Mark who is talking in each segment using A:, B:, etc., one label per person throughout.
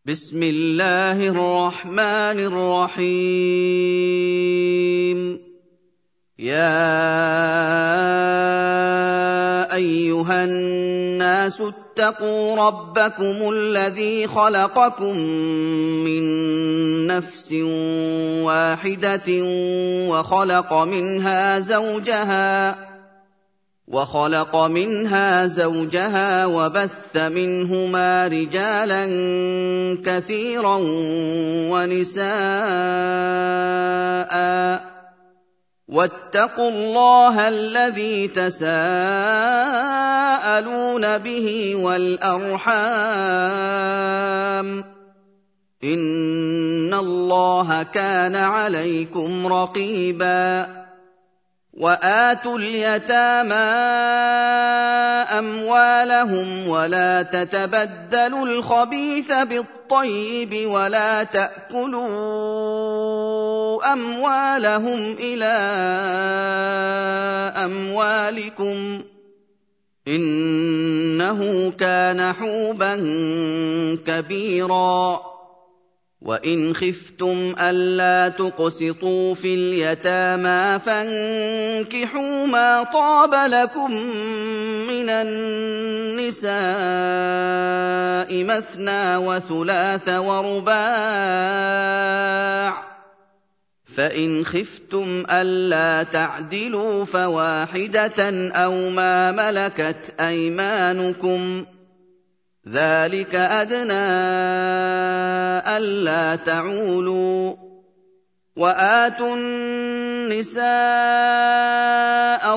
A: بسم الله الرحمن الرحيم. يا أيها الناس اتقوا ربكم الذي خلقكم من نفس واحدة وخلق منها زوجها وبث منهما رجالا كثيرا ونساء، واتقوا الله الذي تساءلون به والأرحام، إن الله كان عليكم رقيبا. وآتوا اليتامى أموالهم ولا تتبدلوا الخبيث بالطيب ولا تأكلوا أموالهم إلى أموالكم، إنه كان حوبا كبيرا. وإن خفتم ألا تقسطوا في اليتامى فانكحوا ما طاب لكم من النساء مثنى وثلاث ورباع، فإن خفتم ألا تعدلوا فواحدة أو ما ملكت أيمانكم، ذلك أدنى ألا تعولوا. وآتوا النساء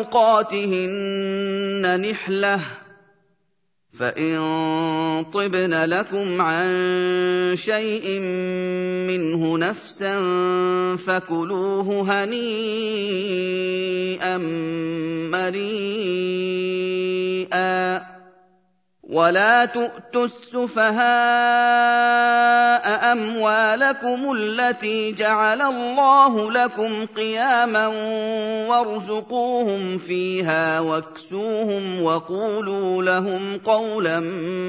A: صدقاتهن نحلة، فإن طبن لكم عن شيء منه نفسا فكلوه هنيئا مريئا. ولا تؤتوا السفهاء أموالكم التي جعل الله لكم قياما وارزقوهم فيها واكسوهم وقولوا لهم قولا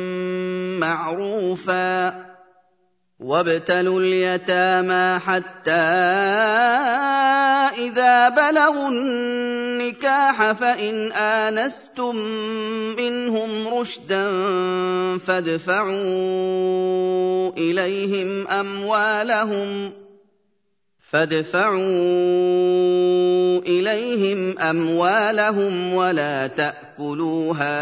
A: معروفا. وابتلوا اليتامى حتى إذا بلغوا النكاح فإن آنستم منهم رشدا فادفعوا إليهم أموالهم ولا تأكلوها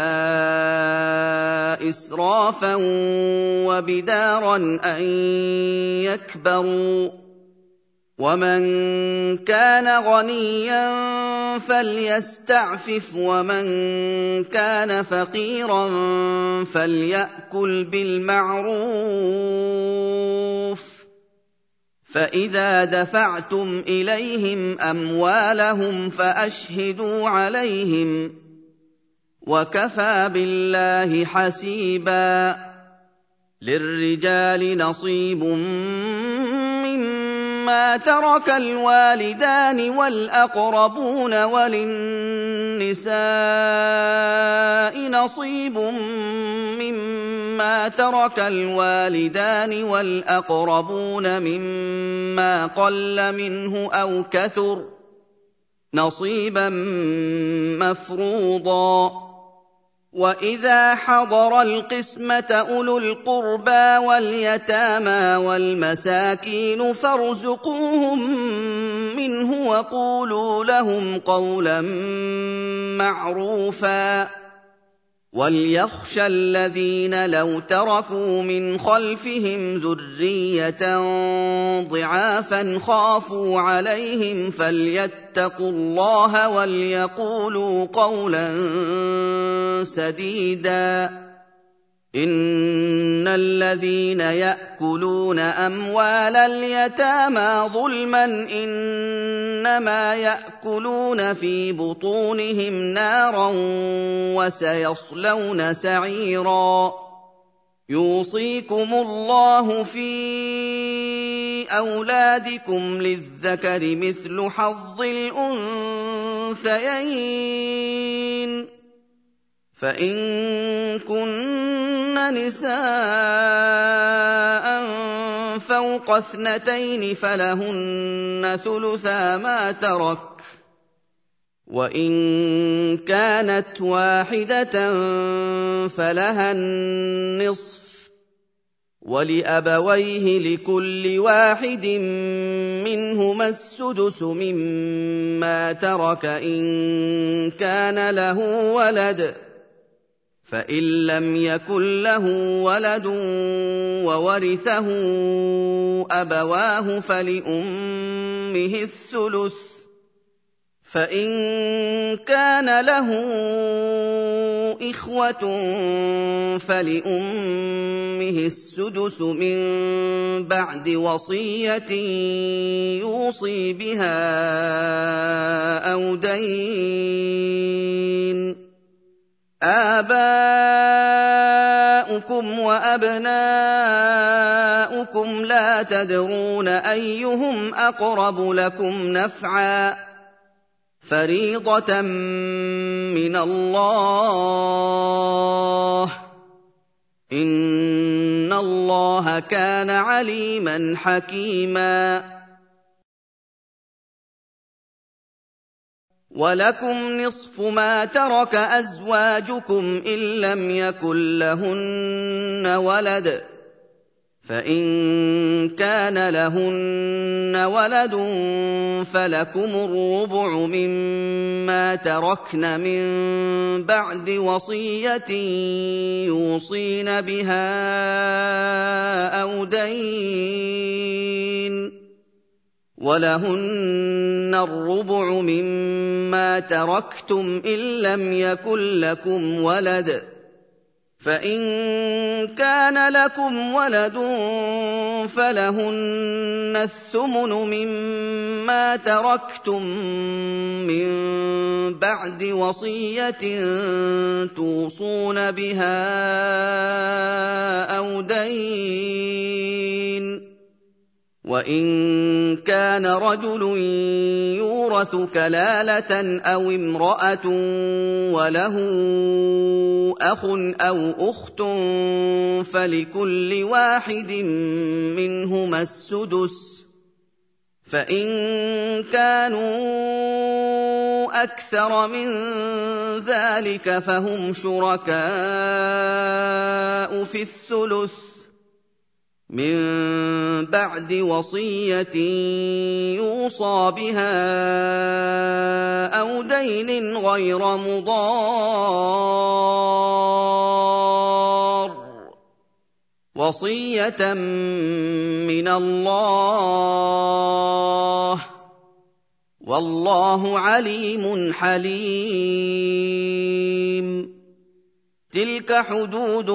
A: إسرافا وبدارا أن يكبروا. ومن كان غنيا فليستعفف ومن كان فقيرا فليأكل بالمعروف. فإذا دفعتم إليهم أموالهم فأشهدوا عليهم، وكفى بالله حسيبا. للرجال نصيب مما ترك الوالدان والأقربون، وللنساء نصيب مما ترك الوالدان والأقربون مما قل منه أو كثر، نصيبا مفروضا. وإذا حضر القسمة أولو القربى واليتامى والمساكين فارزقوهم منه وقولوا لهم قولا معروفا. وليخشى الذين لو تركوا من خلفهم ذرية ضعافا خافوا عليهم فليتقوا الله وليقولوا قولا سديدا. إن الذين يأكلون أموال اليتامى ظلما إنما يأكلون في بطونهم نارا وسيصلون سعيرا. يوصيكم الله في أولادكم للذكر مثل حظ الأنثيين، فإن كن نساء فوق اثنتين فلهن ثلثا ما ترك، وإن كانت واحدة فلها النصف، ولأبويه لكل واحد منهما السدس مما ترك إن كان له ولد، فإن لم يكن له ولد وورثه أبواه فلأمه الثلث، فإن كان له إخوة فلأمه السدس من بعد وصية يوصي بها أو دين. آباؤكم وأبناؤكم لا تدرون أيهم أقرب لكم نفعا، فريضة من الله، إن الله كان عليما حكيما. ولكم نصف ما ترك أزواجكم إن لم يكن لهن ولد، فإن كان لهن ولد فلكم الربع مما تركن من بعد وصية يوصين بها أو دين، ولهن الربع مما تركتم إن لم يكن لكم ولد، فإن كان لكم ولد فلهن الثمن مما تركتم من بعد وصية توصون بها أو دين. وإن كان رجل يورث كلالة أو امرأة وله أخ أو أخت فلكل واحد منهما السدس، فإن كانوا أكثر من ذلك فهم شركاء في الثلث من بعد وصية يوصى بها أو دين غير مضار، وصية من الله، والله عليم حليم. تلك حدود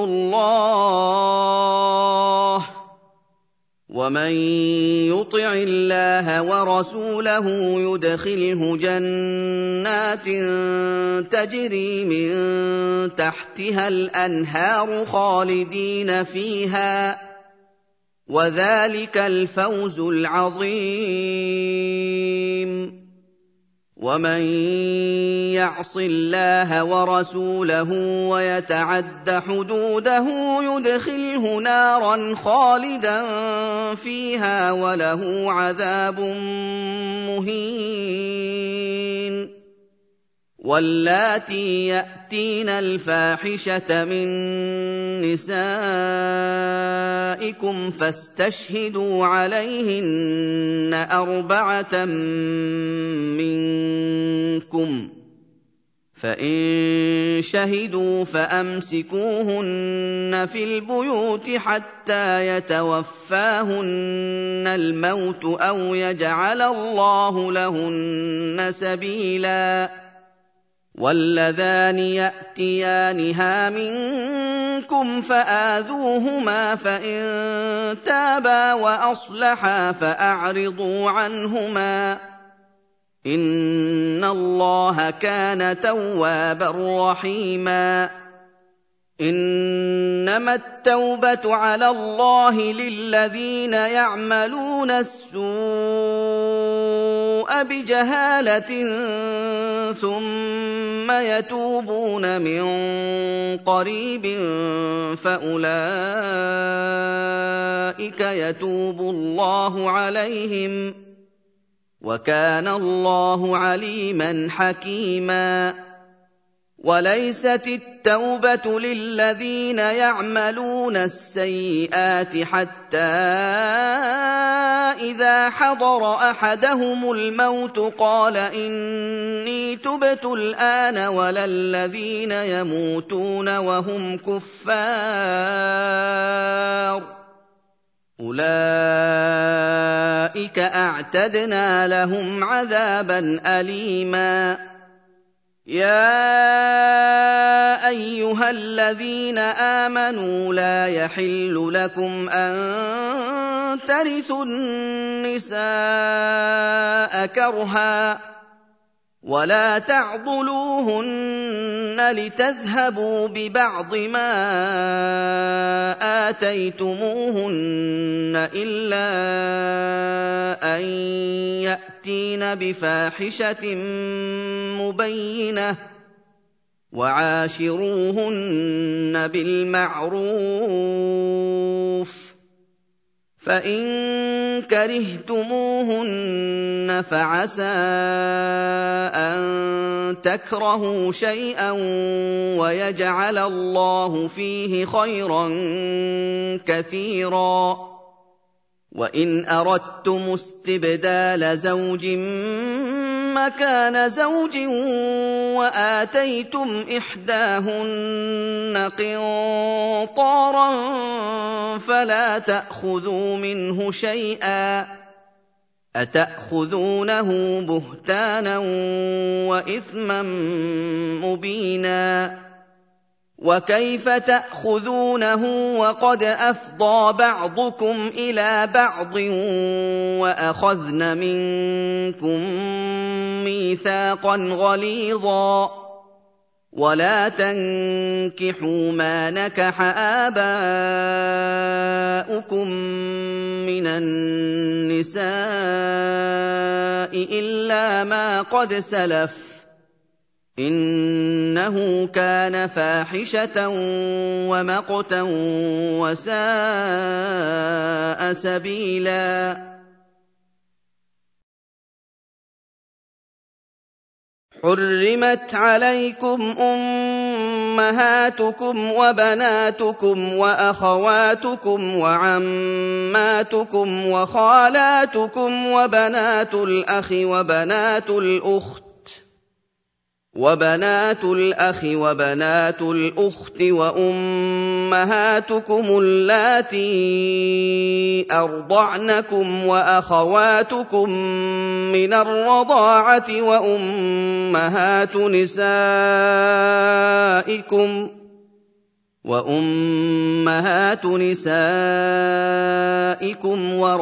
A: الله، ومن يطع الله ورسوله يدخله جنات تجري من تحتها الأنهار خالدين فيها، وذلك الفوز العظيم. ومن يعص الله ورسوله ويتعد حدوده يدخله نارا خالدا فيها وله عذاب مهين. واللاتي يأتين الفاحشة من نسائكم فاستشهدوا عليهن 4 منكم، فإن شهدوا فأمسكوهن في البيوت حتى يتوفاهن الموت أو يجعل الله لهن سبيلا. واللذان يأتيانها منكم فآذوهما، فإن تابا وأصلحا فأعرضوا عنهما، إن الله كان توابا رحيما. إنما التوبة على الله للذين يعملون السوء بجهالة ثم يتوبون من قريب فأولئك أُولَٰئِكَ يَتُوبُ اللَّهُ عَلَيْهِمْ ۗ وَكَانَ اللَّهُ عَلِيمًا حَكِيمًا. وَلَيْسَتِ التَّوْبَةُ لِلَّذِينَ يَعْمَلُونَ السَّيِّئَاتِ حَتَّىٰ إِذَا حَضَرَ أَحَدَهُمُ الْمَوْتُ قَالَ إِنِّي تُبْتُ الْآنَ، وَلَا الَّذِينَ يَمُوتُونَ وَهُمْ كُفَّارٌ ۚ أُولَٰئِكَ أَعْتَدْنَا لَهُمْ عَذَابًا أَلِيمًا. يَا أَيُّهَا الَّذِينَ آمَنُوا لَا يَحِلُّ لَكُمْ أَن تَرِثُوا النِّسَاءَ كَرْهًا وَلَا تَعْضُلُوهُنَّ لِتَذْهَبُوا بِبَعْضِ مَا آتَيْتُمُوهُنَّ إِلَّا أَن يَأْتِينَ بِفَاحِشَةٍ مُّبَيِّنَةٍ ۚ وَعَاشِرُوهُنَّ بِالْمَعْرُوفِ ۚ فَإِن كَرِهْتُمُوهُنَّ فَعَسَىٰ أَن تَكْرَهُوا شَيْئًا وَيَجْعَلَ اللَّهُ فِيهِ خَيْرًا كَثِيرًا. وَإِنْ أَرَدتُّمُ اسْتِبْدَالَ زَوْجٍ مَّكَانَ زَوْجٍ وَآتَيْتُمْ إِحْدَاهُنَّ قِنطَارًا فَلَا تَأْخُذُوا مِنْهُ شَيْئًا ۚ أَتَأْخُذُونَهُ بُهْتَانًا وَإِثْمًا مُّبِينًا. وَكَيْفَ تَأْخُذُونَهُ وَقَدْ أَفْضَىٰ بَعْضُكُمْ إِلَىٰ بَعْضٍ وَأَخَذْنَ مِنكُم مِّيثَاقًا غَلِيظًا؟ وَلَا تَنكِحُوا مَا نَكَحَ آبَاؤُكُم مِّنَ النِّسَاءِ إِلَّا مَا قَدْ سَلَفَ ۚ إِنَّهُ كَانَ فَاحِشَةً وَمَقْتًا وَسَاءَ سَبِيلًا. حُرِّمَتْ عَلَيْكُمْ أُمَّهَاتُكُمْ وَبَنَاتُكُمْ وَأَخَوَاتُكُمْ وَعَمَّاتُكُمْ وَخَالَاتُكُمْ وَبَنَاتُ الْأَخِ وَبَنَاتُ الْأُخْتِ وَأُمَّهَاتُكُمُ اللَّاتِي أَرْضَعْنَكُمْ وَأَخَوَاتُكُم مِّنَ الرَّضَاعَةِ وَأُمَّهَاتُ نِسَائِكُمْ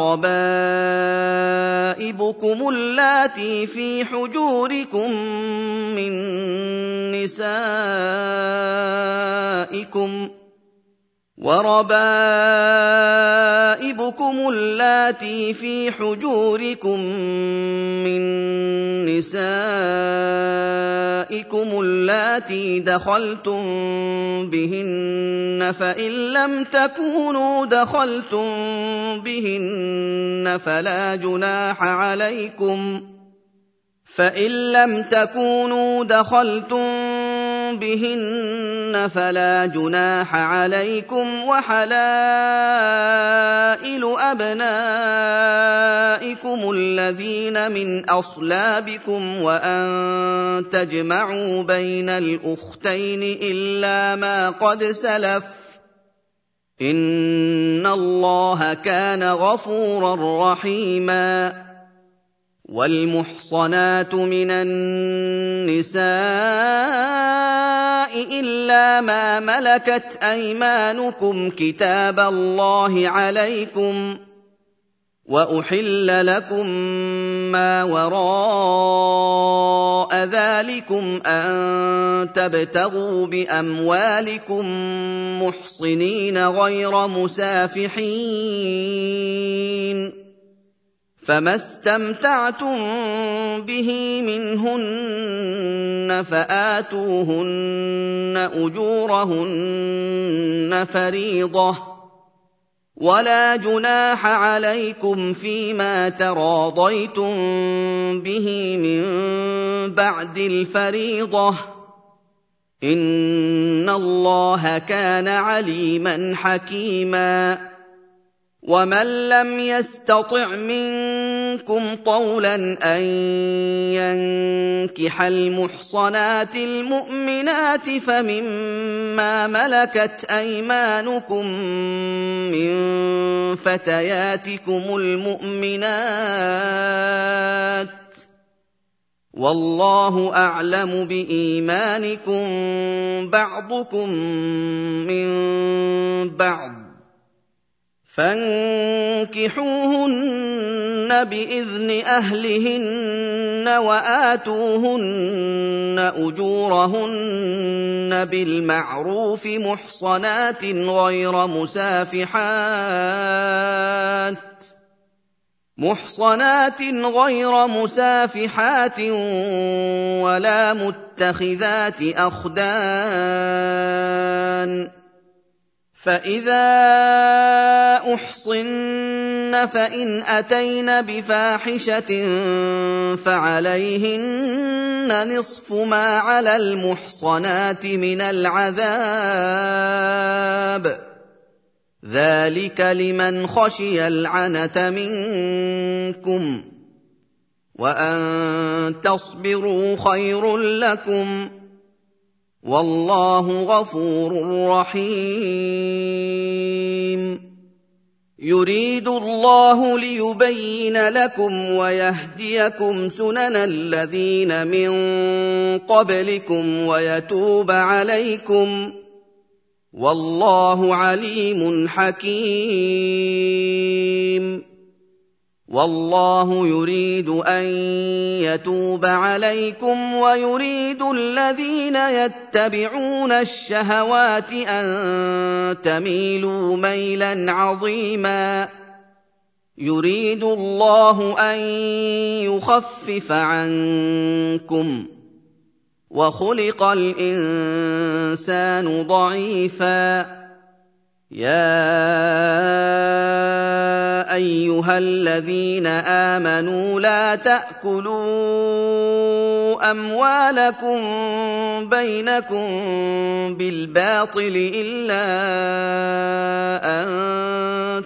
A: وَرَبَائِبُكُمُ اللَّاتِي فِي حُجُورِكُم مِّن نِّسَائِكُمُ اللَّاتِي دَخَلْتُم بِهِنَّ فَإِن لَّمْ تَكُونُوا دَخَلْتُم بِهِنَّ فَلَا جُنَاحَ عَلَيْكُمْ ۚ وَحَلَائِلُ أَبْنَائِكُمُ الَّذِينَ مِنْ أَصْلَابِكُمْ وَأَن تَجْمَعُوا بَيْنَ الْأُخْتَيْنِ إِلَّا مَا قَدْ سَلَفَ ۚ إِنَّ اللَّهَ كَانَ غَفُورًا رَّحِيمًا. وَالْمُحْصَنَاتُ مِنَ النِّسَاءِ إِلَّا مَا مَلَكَتْ أَيْمَانُكُمْ كِتَابَ اللَّهِ عَلَيْكُمْ ۚ وَأُحِلَّ لَكُم مَّا وَرَاءَ ذَٰلِكُمْ أَن تَبْتَغُوا بِأَمْوَالِكُم مُّحْصِنِينَ غَيْرَ مُسَافِحِينَ ۚ فَمَا اسْتَمْتَعْتُم بِهِ مِنْهُنَّ فَآتُوهُنَّ أُجُورَهُنَّ فَرِيضَةً ۚ ولا جناح عليكم فيما تراضيتم به من بعد الفريضة إن الله كان عليما حكيما ومن لم يستطع منكم طولا أن ينكح المحصنات المؤمنات فمما ملكت أيمانكم من فتياتكم المؤمنات والله أعلم بإيمانكم بعضكم من بعض فانكحوهن بإذن أهلهن وآتوهن أجورهن بالمعروف محصنات غير مسافحات ولا متخذات أخدان فإذا أحصن فإن أتين بفاحشة فعليهن نصف ما على المحصنات من العذاب ذلك لمن خشي العنة منكم وأن تصبروا خير لكم والله غفور رحيم يريد الله ليبين لكم ويهديكم سنن الذين من قبلكم ويتوب عليكم والله عليم حكيم والله يريد أن يتوب عليكم ويريد الذين يتبعون الشهوات أن تميلوا ميلا عظيما يريد الله أن يخفف عنكم وخلق الإنسان ضعيفا يا أيها الذين آمنوا لا تأكلوا أموالكم بينكم بالباطل إلا أن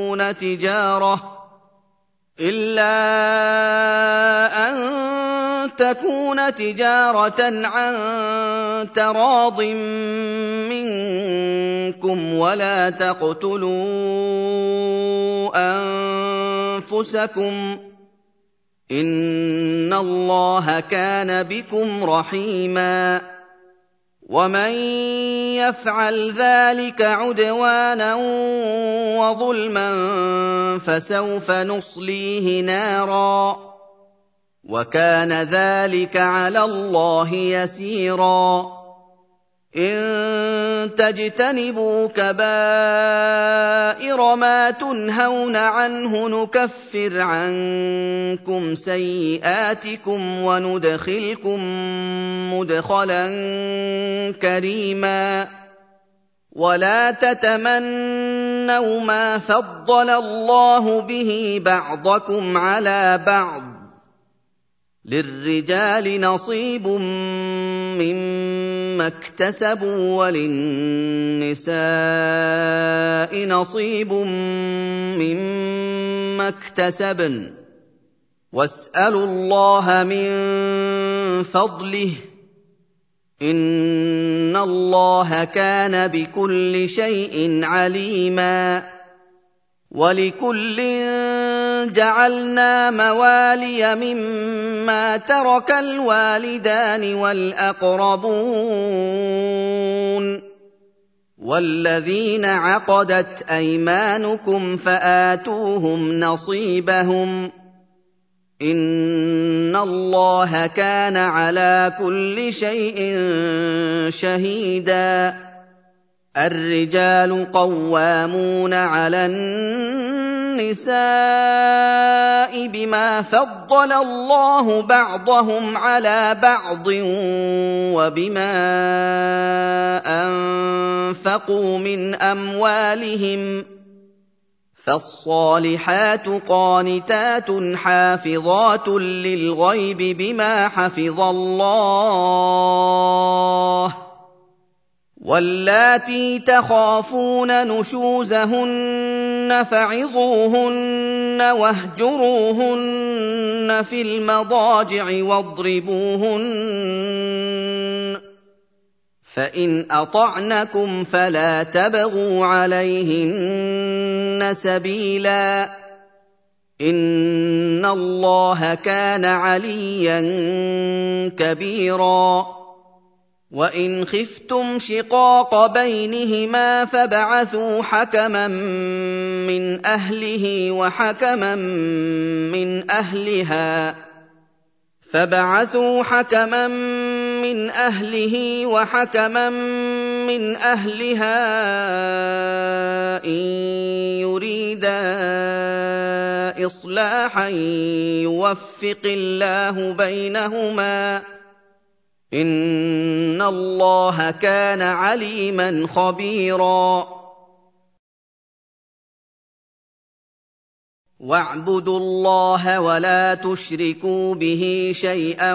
A: تكون تجارة عن تراض منكم ولا تقتلوا أنفسكم إن الله كان بكم رحيما ومن يفعل ذلك عدوانا وظلما فسوف نصليه نارا وكان ذلك على الله يسيرا إن تجتنبوا كبائر ما تنهون عنه نكفر عنكم سيئاتكم وندخلكم مدخلا كريما ولا تتمنوا ما فضل الله به بعضكم على بعض للرجال نصيب مما اكتسبوا وللنساء نصيب مما اكتسبن واسألوا الله من فضله إن الله كان بكل شيء عليما ولكل جعلنا موالي مما ترك الوالدان والأقربون والذين عقدت أيمانكم فآتوهم نصيبهم إن الله كان على كل شيء شهيدا الرجال قوامون على النساء بما فضل الله بعضهم على بعض وبما أنفقوا من أموالهم فالصالحات قانتات حافظات للغيب بما حفظ الله واللاتي تخافون نشوزهن فعظوهن واهجروهن في المضاجع واضربوهن فإن أطعنكم فلا تبغوا عليهن سبيلا إن الله كان عليا كبيرا وإن خفتم شقاق بينهما فابعثوا حكما من أهله وحكما من أهلها إن يريدا إصلاحا يوفق الله بينهما إن الله كان عليما خبيرا واعبدوا الله ولا تشركوا به شيئا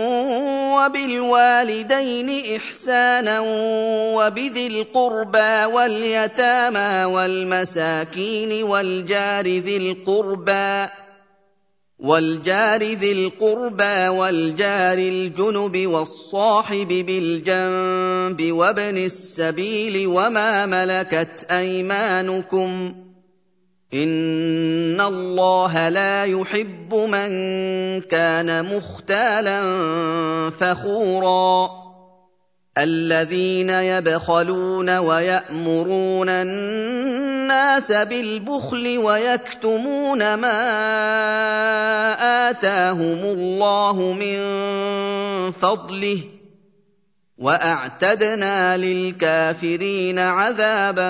A: وبالوالدين إحسانا وبذي القربى واليتامى والمساكين والجار ذي القربى والجار الجنب والصاحب بالجنب وابن السبيل وما ملكت أيمانكم إن الله لا يحب من كان مختالا فخورا الذين يبخلون ويأمرون الناس بالبخل ويكتمون ما آتاهم الله من فضله وأعتدنا للكافرين عذابا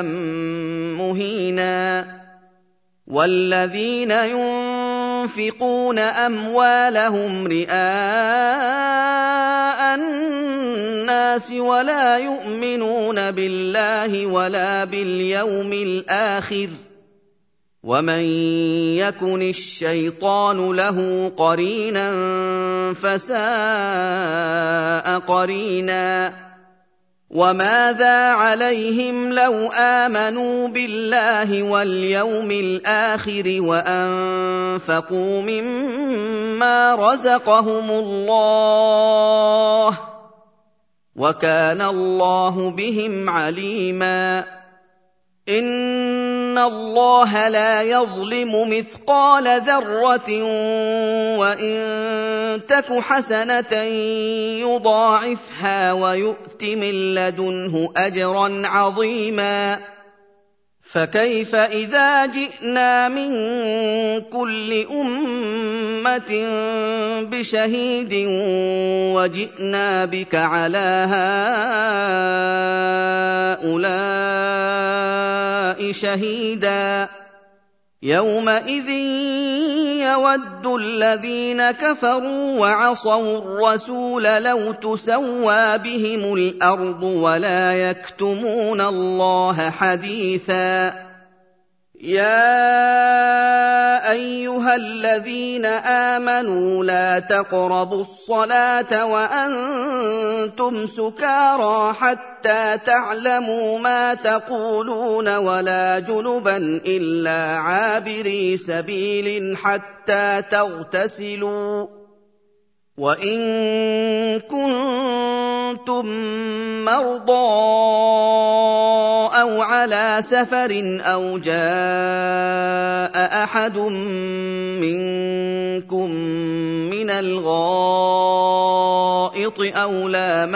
A: مهينا والذين ينفقون أموالهم رئاء الناس ولا يؤمنون بالله ولا باليوم الآخر ومن يكن الشيطان له قرينا فساء قرينا وماذا عليهم لو آمنوا بالله واليوم الآخر وأنفقوا مما رزقهم الله وكان الله بهم عليما إن الله لا يظلم مثقال ذرة وإن تك حسنة يضاعفها ويؤت من لدنه أجرا عظيما فكيف إذا جئنا من كل أمة بشهيد وجئنا بك على هؤلاء شهيدا يومئذ يود الذين كفروا وعصوا الرسول لو تسوى بهم الأرض ولا يكتمون الله حديثا يا أيها الذين آمنوا لا تقربوا الصلاة وأنتم سكارى حتى تعلموا ما تقولون ولا جنبا إلا عابري سبيل حتى تغتسلوا وإن كنتم مرضى أو على سفر أو جاء أحد منكم من الغائط أو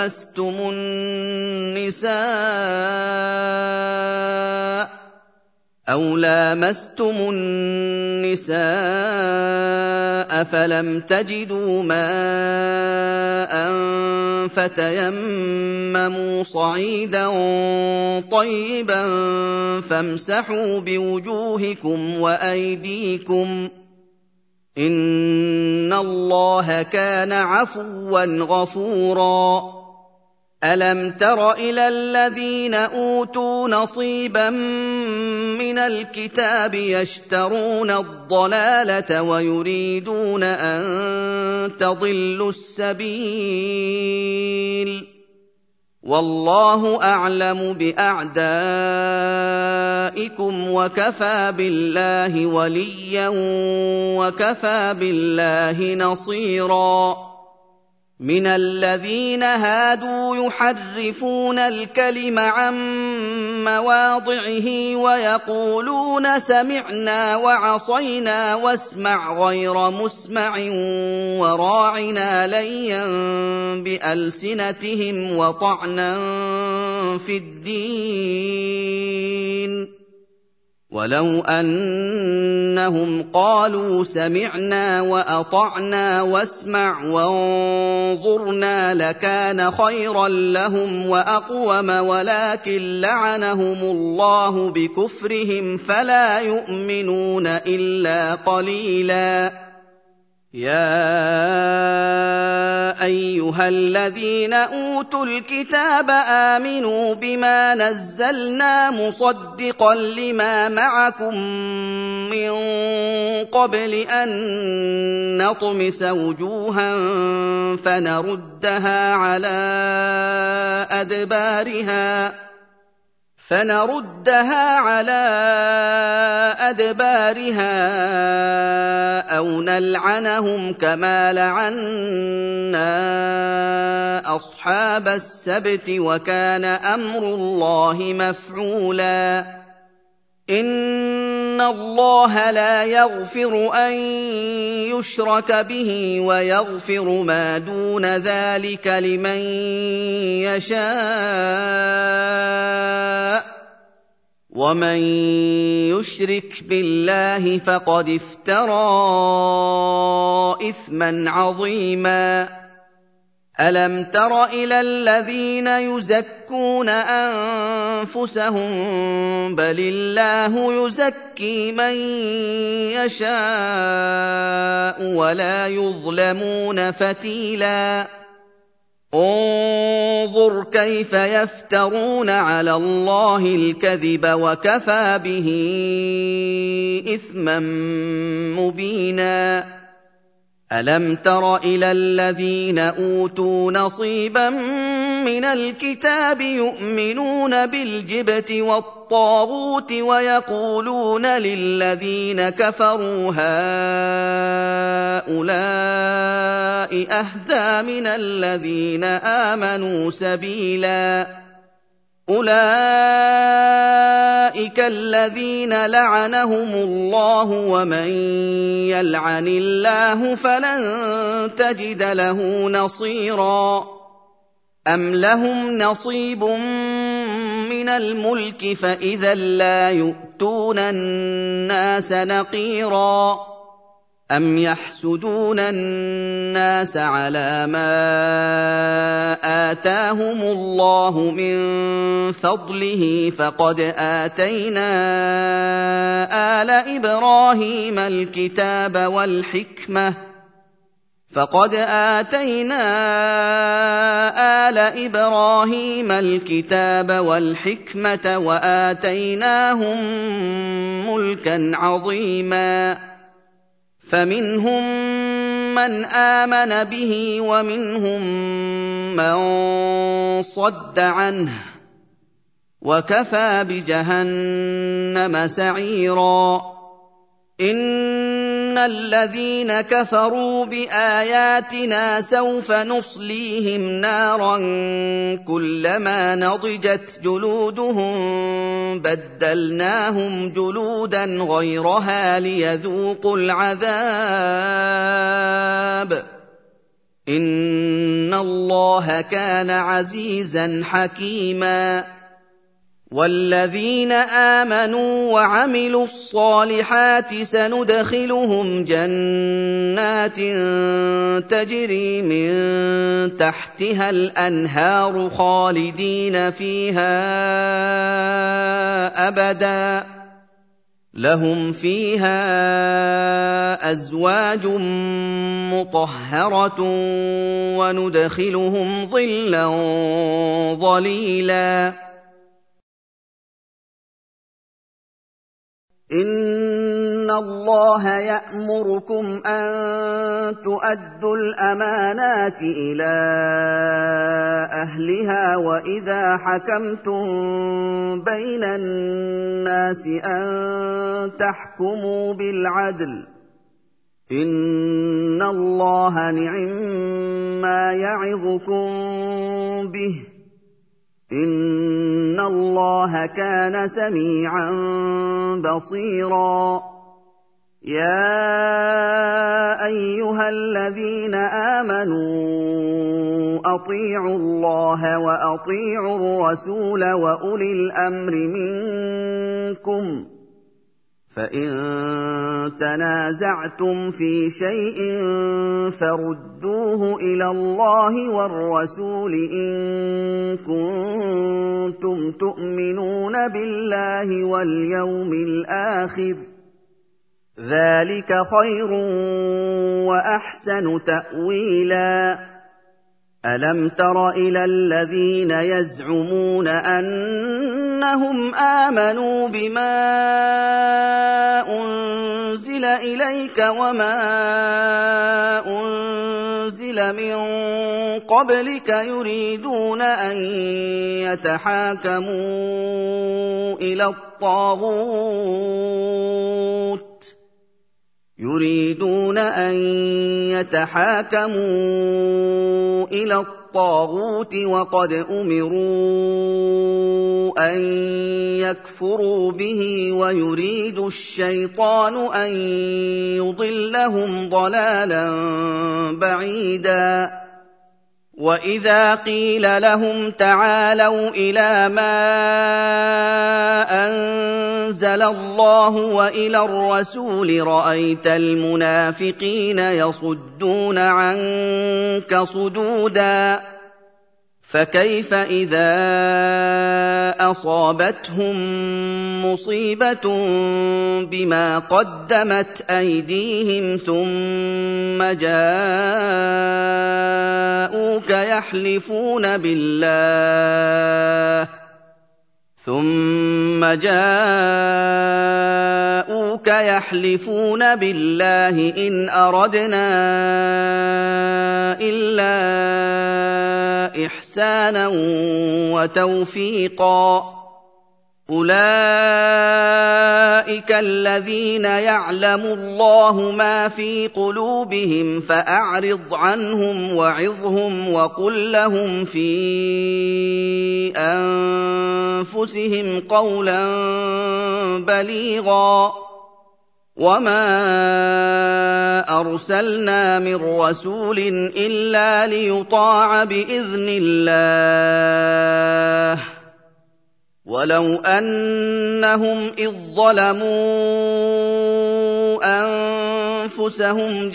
A: لامستم النساء فلم تجدوا ماء فتيمموا صعيدا طيبا فامسحوا بوجوهكم وأيديكم إن الله كان عفوا غفورا أَلَمْ تَرَ إِلَى الَّذِينَ أُوتُوا نَصِيبًا مِّنَ الْكِتَابِ يَشْتَرُونَ الضَّلَالَةَ وَيُرِيدُونَ أَن تَضِلُّوا السَّبِيلَ ۗ وَاللَّهُ أَعْلَمُ بِأَعْدَائِكُمْ وَكَفَىٰ بِاللَّهِ وَلِيًّا وَكَفَىٰ بِاللَّهِ نَصِيرًا. مِنَ الَّذِينَ هَادُوا يُحَرِّفُونَ الْكَلِمَ عَن مَّوَاضِعِهِ وَيَقُولُونَ سَمِعْنَا وَعَصَيْنَا وَاسْمَعْ غَيْرَ مُسْمَعٍ وَرَاعِنَا لَيًّا بِأَلْسِنَتِهِمْ وَطَعْنًا فِي الدِّينِ، وَلَوْ أَنَّهُمْ قَالُوا سَمِعْنَا وَأَطَعْنَا وَاسْمَعْ وَانظُرْنَا لَكَانَ خَيْرًا لَّهُمْ وَأَقْوَمَ، وَلَٰكِن لَّعَنَهُمُ اللَّهُ بِكُفْرِهِمْ فَلَا يُؤْمِنُونَ إِلَّا قَلِيلًا. يَا أَيُّهَا الَّذِينَ أُوتُوا الْكِتَابَ آمِنُوا بِمَا نَزَّلْنَا مُصَدِّقًا لِّمَا مَعَكُم مِّن قَبْلِ أَن نَّطْمِسَ وُجُوهًا فَنَرُدَّهَا عَلَىٰ أَدْبَارِهَا أَوْ نَلْعَنَهُمْ كَمَا لَعَنَّا أَصْحَابَ السَّبْتِ ۚ وَكَانَ أَمْرُ اللَّهِ مَفْعُولًا. إِنَّ اللَّهَ لَا يَغْفِرُ أَن يُشْرَكَ بِهِ وَيَغْفِرُ مَا دُونَ ذَٰلِكَ لِمَن يَشَاءُ ۚ وَمَن يُشْرِكْ بِاللَّهِ فَقَدِ افْتَرَىٰ إِثْمًا عَظِيمًا. أَلَمْ تَرَ إِلَى الَّذِينَ يُزَكُّونَ أَنفُسَهُم ۚ بَلِ اللَّهُ يُزَكِّي مَن يَشَاءُ وَلَا يُظْلَمُونَ فَتِيلًا. انظُرْ كَيْفَ يَفْتَرُونَ عَلَى اللَّهِ الْكَذِبَ وَكَفَىٰ بِهِ إِثْمًا مُّبِينًا. أَلَمْ تَرَ إِلَى الَّذِينَ أُوتُوا نَصِيبًا مِّنَ الْكِتَابِ يُؤْمِنُونَ بِالْجِبْتِ وَالطَّاغُوتِ وَيَقُولُونَ لِلَّذِينَ كَفَرُوا هَٰؤُلَاءِ أَهْدَىٰ مِنَ الَّذِينَ آمَنُوا سَبِيلًا. أُولَٰئِكَ الَّذِينَ لَعَنَهُمُ اللَّهُ ۖ وَمَن يَلْعَنِ اللَّهُ فَلَن تَجِدَ لَهُ نَصِيرًا. أَمْ لَهُمْ نَصِيبٌ مِّنَ الْمُلْكِ فَإِذًا لَّا يُؤْتُونَ النَّاسَ نَقِيرًا. أَمْ يَحْسُدُونَ النَّاسَ عَلَىٰ مَا آتَاهُمُ اللَّهُ مِن فَضْلِهِ ۖ فَقَدْ آتَيْنَا آلَ إِبْرَاهِيمَ الْكِتَابَ وَالْحِكْمَةَ وَآتَيْنَاهُم مُّلْكًا عَظِيمًا. فَمِنْهُم مَّنْ آمَنَ بِهِ وَمِنْهُم مَّن صَدَّ عَنْهُ ۚ وَكَفَىٰ بِجَهَنَّمَ سَعِيرًا. إِنَّ الَّذِينَ كَفَرُوا بِآيَاتِنَا سَوْفَ نُصْلِيهِمْ نَارًا كُلَّمَا نَضِجَتْ جُلُودُهُم بَدَّلْنَاهُمْ جُلُودًا غَيْرَهَا لِيَذُوقُوا الْعَذَابَ. إِنَّ اللَّهَ كَانَ عَزِيزًا حَكِيمًا. وَالَّذِينَ آمَنُوا وَعَمِلُوا الصَّالِحَاتِ سَنُدْخِلُهُمْ جَنَّاتٍ تَجْرِي مِن تَحْتِهَا الْأَنْهَارُ خَالِدِينَ فِيهَا أَبَدًا ۖ لهم فيها أزواج مطهرة وندخلهم ظلا ظليلا إن الله يأمركم أن تؤدوا الأمانات إلى أهلها وإذا حكمتم بين الناس أن تحكموا بالعدل إن الله نعما يعظكم به إن الله كان سميعا بصيرا يا أيها الذين آمنوا أطيعوا الله وأطيعوا الرسول وأولي الأمر منكم فإن تنازعتم في شيء فردوه إلى الله والرسول إن كنتم تؤمنون بالله واليوم الآخر ذلك خير وأحسن تأويلا ألم تر إلى الذين يزعمون أنهم آمنوا بما أنزل إليك وما أنزل من قبلك يريدون أن يتحاكموا إلى الطاغوت وقد أمروا أن يكفروا به ويريد الشيطان أن يضلهم ضلالا بعيدا وإذا قيل لهم تعالوا إلى ما أنزل الله وإلى الرسول رأيت المنافقين يصدون عنك صدودا فكيف إذا أصابتهم مصيبة بما قدمت أيديهم ثم جاءوك يحلفون بالله إن أردنا إلا إحسانا وتوفيقا أولئك الذين يعلم الله ما في قلوبهم فأعرض عنهم وعظهم وقل لهم في أنفسهم قولا بليغا وما أرسلنا من رسول إلا ليطاع بإذن الله ولو أنهم إذ ظلموا أنفسهم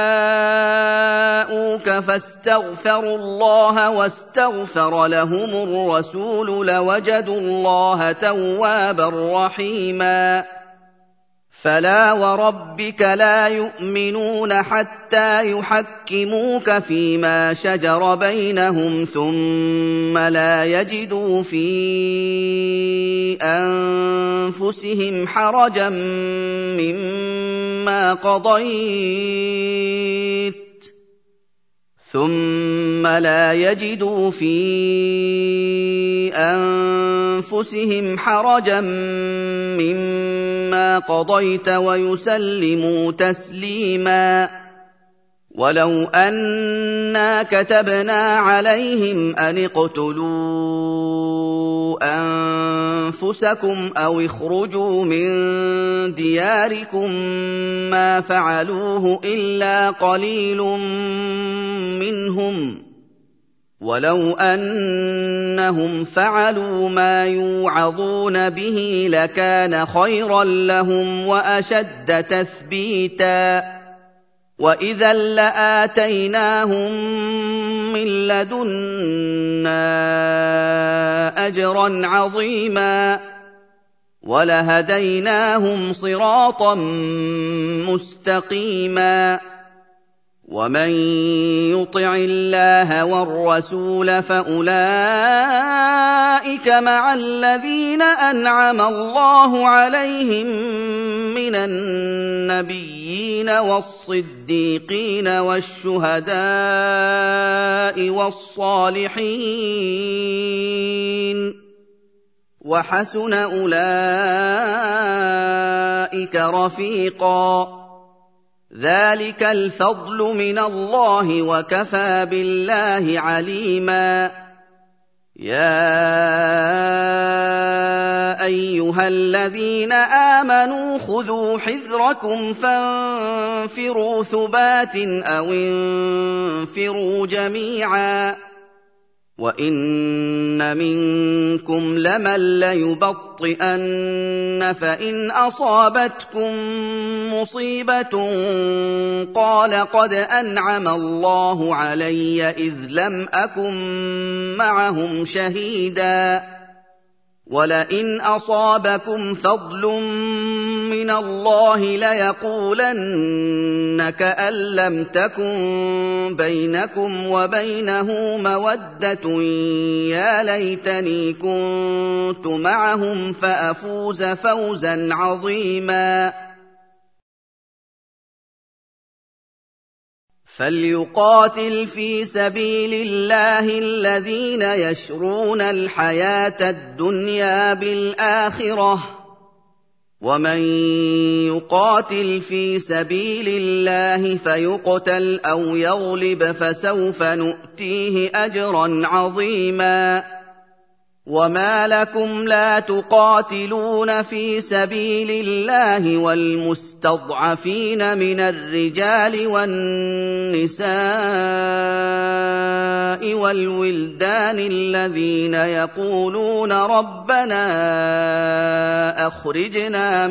A: جاءوك فاستغفروا الله واستغفر لهم الرسول لوجدوا الله توابا رحيما فلا وربك لا يؤمنون حتى يحكموك فيما شجر بينهم ثم لا يجدوا في أنفسهم حرجا مما قضيت ويسلموا تسليما ولو أنا كتبنا عليهم أن اقتلوا أنفسكم أو اخرجوا من دياركم ما فعلوه إلا قليل منهم ولو أنهم فعلوا ما يوعظون به لكان خيرا لهم وأشد تثبيتا وإذا لآتيناهم من لدنا أجرا عظيما وَلَهَدَيْنَاهُمْ صِرَاطًا مُّسْتَقِيمًا وَمَن يُطِعِ اللَّهَ وَالرَّسُولَ فَأُولَٰئِكَ مَعَ الَّذِينَ أَنْعَمَ اللَّهُ عَلَيْهِم مِّنَ النَّبِيِّينَ وَالصِّدِّيقِينَ وَالشُّهَدَاءِ وَالصَّالِحِينَ وَحَسُنَ أُولَٰئِكَ رَفِيقًا ذَلِكَ الْفَضْلُ مِنَ اللَّهِ وَكَفَىٰ بِاللَّهِ عَلِيمًا يَا أَيُّهَا الَّذِينَ آمَنُوا خُذُوا حِذْرَكُمْ فَانفِرُوا ثُبَاتٍ أَوِ انفِرُوا جَمِيعًا وَإِنَّ مِنكُمْ لَمَن لَّيُبَطِّئَنَّ فَإِنْ أَصَابَتْكُم مُّصِيبَةٌ قَالَ قَدْ أَنْعَمَ اللَّهُ عَلَيَّ إِذْ لَمْ أَكُن مَّعَهُمْ شَهِيدًا وَلَئِنْ أَصَابَكُمْ فَضْلٌ مِّنَ اللَّهِ لَيَقُولَنَّ كَأَن لَّمْ تَكُن بَيْنَكُمْ وَبَيْنَهُ مَوَدَّةٌ يَا لَيْتَنِي كُنتُ مَعَهُمْ فَأَفُوزَ فَوْزًا عَظِيمًا فَلْيُقَاتِلْ فِي سَبِيلِ اللَّهِ الَّذِينَ يَشْرُونَ الْحَيَاةَ الدُّنْيَا بِالْآخِرَةِ ۖ وَمَن يُقَاتِلْ فِي سَبِيلِ اللَّهِ فَيُقْتَلْ أَوْ يَغْلِبْ فَسَوْفَ نُؤْتِيهِ أَجْرًا عَظِيمًا وَمَا لَكُمْ لَا تُقَاتِلُونَ فِي سَبِيلِ اللَّهِ وَالْمُسْتَضْعَفِينَ مِنَ الرِّجَالِ وَالنِّسَاءِ وَالْوِلْدَانِ الَّذِينَ يَقُولُونَ رَبَّنَا أَخْرِجْنَا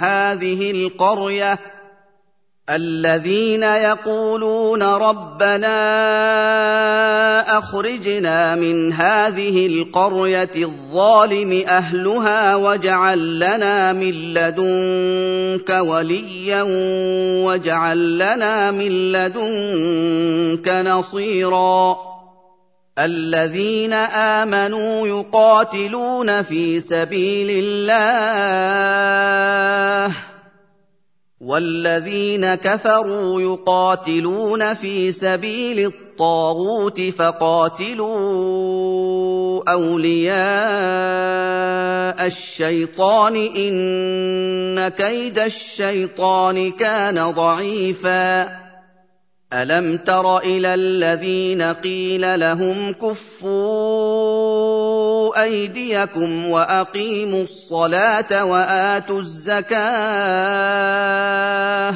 A: مِنْ هَٰذِهِ الْقَرْيَةِ الظَّالِمِ أَهْلُهَا وَاجْعَل لَّنَا مِن لَّدُنكَ وَلِيًّا وَاجْعَل لَّنَا مِن لَّدُنكَ نَصِيرًا الَّذِينَ آمَنُوا يُقَاتِلُونَ فِي سَبِيلِ اللَّهِ وَالَّذِينَ كَفَرُوا يُقَاتِلُونَ فِي سَبِيلِ الطَّاغُوتِ فَقَاتِلُوا أَوْلِيَاءَ الشَّيْطَانِ ۖ إِنَّ كَيْدَ الشَّيْطَانِ كَانَ ضَعِيفًا أَلَمْ تَرَ إِلَى الَّذِينَ قِيلَ لَهُمْ كُفُّوا أَيْدِيَكُمْ وَأَقِيمُوا الصَّلَاةَ وَآتُوا الزَّكَاةَ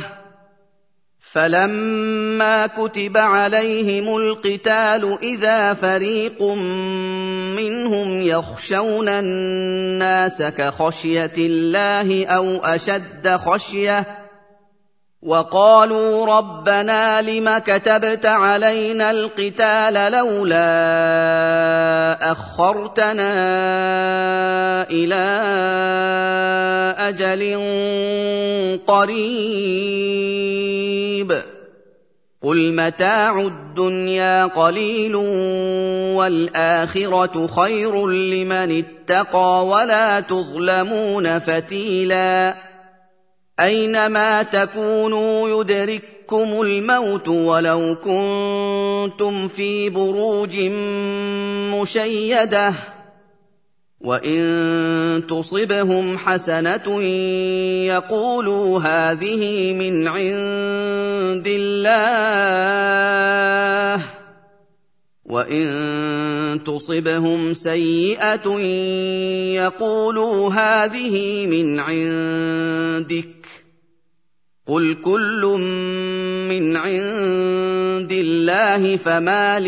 A: فَلَمَّا كُتِبَ عَلَيْهِمُ الْقِتَالُ إِذَا فَرِيقٌ مِّنْهُمْ يَخْشَوْنَ النَّاسَ كَخَشْيَةِ اللَّهِ أَوْ أَشَدَّ خَشْيَةً وَقَالُوا رَبَّنَا لِمَ كَتَبْتَ عَلَيْنَا الْقِتَالَ لَوْلَا أَخَّرْتَنَا إِلَىٰ أَجَلٍ قَرِيبٍ قُلْ مَتَاعُ الدُّنْيَا قَلِيلٌ وَالْآخِرَةُ خَيْرٌ لِّمَنِ اتَّقَىٰ وَلَا تُظْلَمُونَ فَتِيلًا أَيْنَمَا تَكُونُوا يُدْرِككُّمُ الْمَوْتُ وَلَوْ كُنتُمْ فِي بُرُوجٍ مُّشَيَّدَةٍ وَإِن تُصِبْهُمْ حَسَنَةٌ يَقُولُوا هَٰذِهِ مِنْ عِندِ اللَّهِ وَإِن تُصِبْهُمْ سَيِّئَةٌ يَقُولُوا هَٰذِهِ مِنْ عِندِكَ قُلْ كُلٌّ مِّنْ عِندِ اللَّهِ فَمَالِ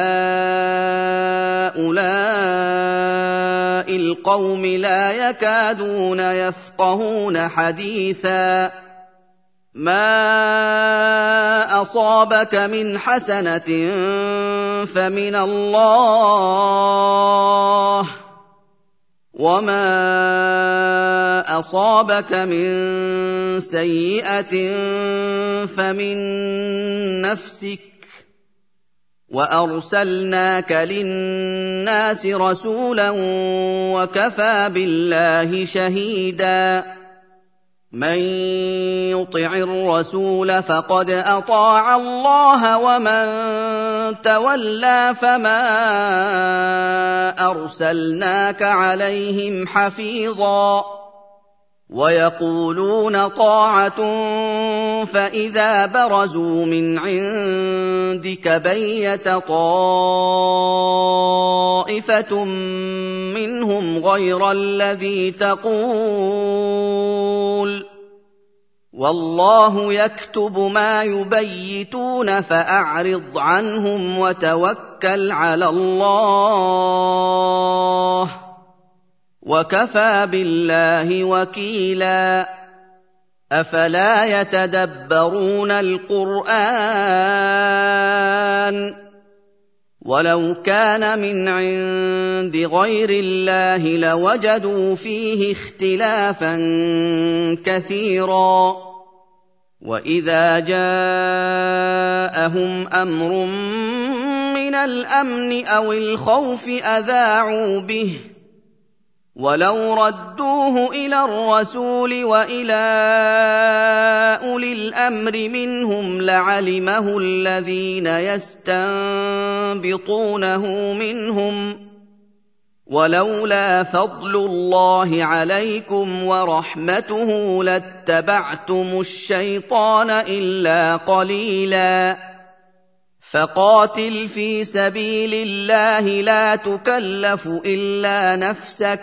A: هَٰؤُلَاءِ الْقَوْمِ لَا يَكَادُونَ يَفْقَهُونَ حَدِيثًا مَا أَصَابَكَ مِنْ حَسَنَةٍ فَمِنَ اللَّهِ وما أصابك من سيئة فمن نفسك وأرسلناك للناس رسولا وكفى بالله شهيدا من يطع الرسول فقد أطاع الله ومن تولى فما أرسلناك عليهم حفيظا ويقولون طاعة فإذا برزوا من عندك بيت طائفة منهم غير الذي تقول والله يكتب ما يبيتون فأعرض عنهم وتوكل على الله وكفى بالله وكيلا أفلا يتدبرون القرآن ولو كان من عند غير الله لوجدوا فيه اختلافا كثيرا وإذا جاءهم أمر من الأمن أو الخوف أذاعوا به ولو ردوه إلى الرسول وإلى أولي الأمر منهم لعلمه الذين يستنبطونه منهم ولولا فضل الله عليكم ورحمته لاتبعتم الشيطان إلا قليلا فقاتل في سبيل الله لا تكلف إلا نفسك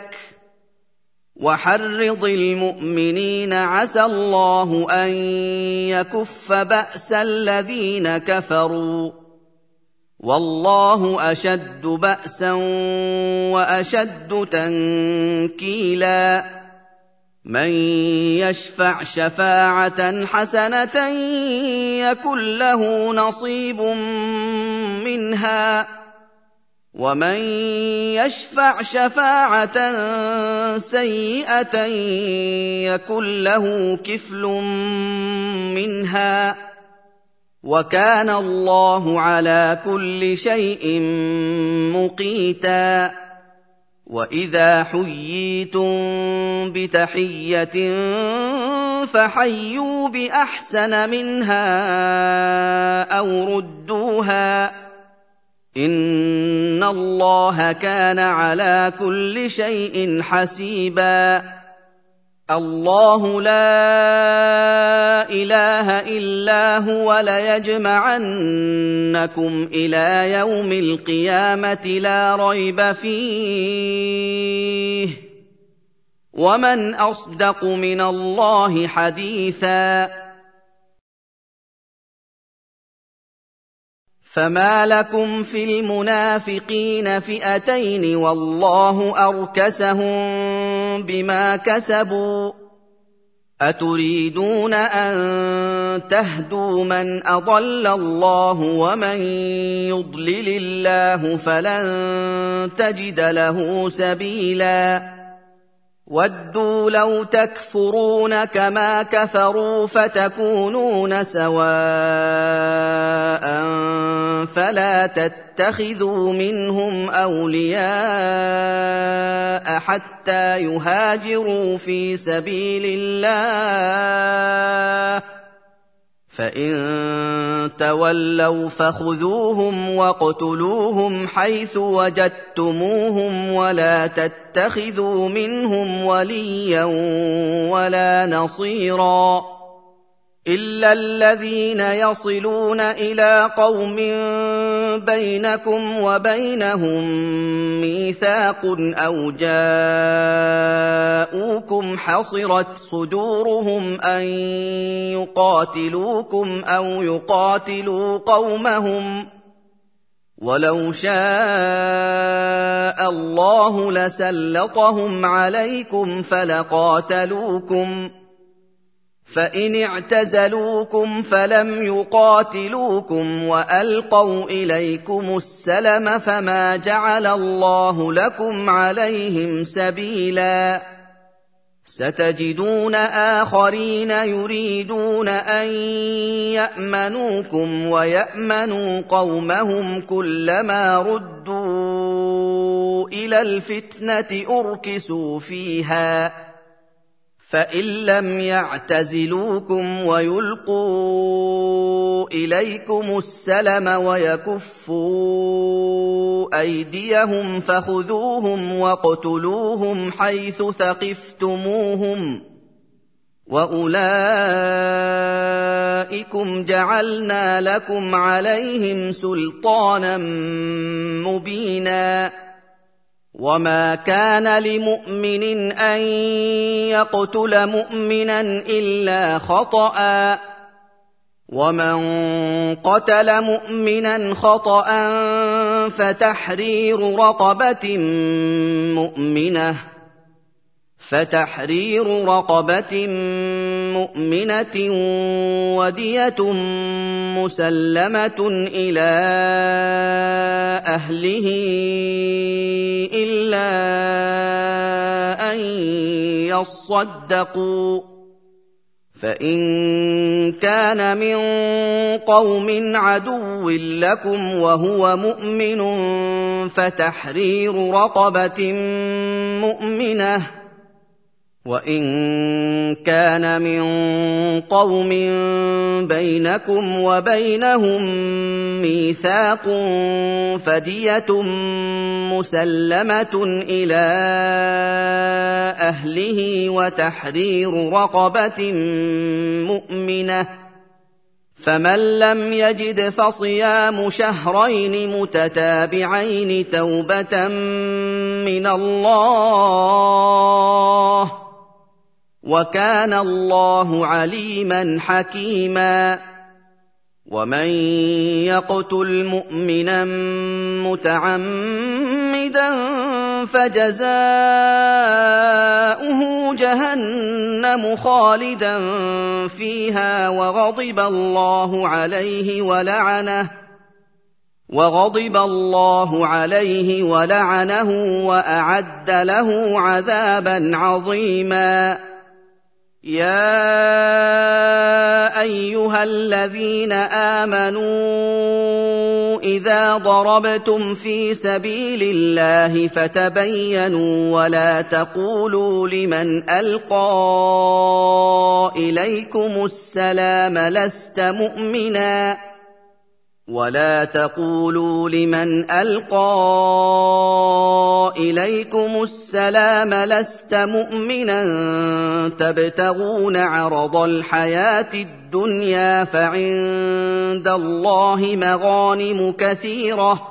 A: وحرض المؤمنين عسى الله أن يكف بأس الذين كفروا والله أشد بأسا وأشد تنكيلا من يشفع شفاعة حسنة يكن له نصيب منها ومن يشفع شفاعة سيئة يكن له كفل منها وكان الله على كل شيء مقيتا وإذا حييتم بتحية فحيوا بأحسن منها أو ردوها إن الله كان على كل شيء حسيبا الله لا إله إلا هو ليجمعنكم إلى يوم القيامة لا ريب فيه ومن أصدق من الله حديثا فما لكم في المنافقين فئتين والله أركسهم بما كسبوا أتريدون أن تهدوا من أضل الله ومن يضلل الله فلن تجد له سبيلا ودوا لو تكفرون كما كفروا فتكونون سواء فلا تتخذوا منهم أولياء حتى يهاجروا في سبيل الله فإن تولوا فخذوهم واقتلوهم حيث وجدتموهم ولا تتخذوا منهم وليا ولا نصيرا إلا الذين يصلون إلى قوم بينكم وبينهم ميثاق أو جاءوكم حصرت صدورهم أن يقاتلوكم أو يقاتلوا قومهم ولو شاء الله لسلطهم عليكم فلقاتلوكم فإن اعتزلوكم فلم يقاتلوكم وألقوا إليكم السلم فما جعل الله لكم عليهم سبيلا ستجدون آخرين يريدون أن يأمنوكم ويأمنوا قومهم كلما ردوا إلى الفتنة أركسوا فيها فإن لم يعتزلوكم ويلقوا إليكم السلم ويكفوا أيديهم فخذوهم واقتلوهم حيث ثقفتموهم وأولئكم جعلنا لكم عليهم سلطانا مبينا وما كان لمؤمن أن يقتل مؤمنا إلا خطأ ومن قتل مؤمنا خطأ فتحرير رقبة مؤمنة ودية مسلمة إلى أهله إلا أن يصدقوا فإن كان من قوم عدو لكم وهو مؤمن فتحرير رقبة مؤمنة وإن كان من قوم بينكم وبينهم ميثاق فدية مسلمة إلى أهله وتحرير رقبة مؤمنة فمن لم يجد فصيام شهرين متتابعين توبة من الله وكان الله عليما حكيما ومن يقتل مؤمنا متعمدا فجزاؤه جهنم خالدا فيها وغضب الله عليه ولعنه وأعد له عذابا عظيما يا أيها الذين آمنوا إذا ضربتم في سبيل الله فتبينوا ولا تقولوا لمن ألقى إليكم السلام لست مؤمنا تبتغون عرض الحياة الدنيا فعند الله مغانم كثيرة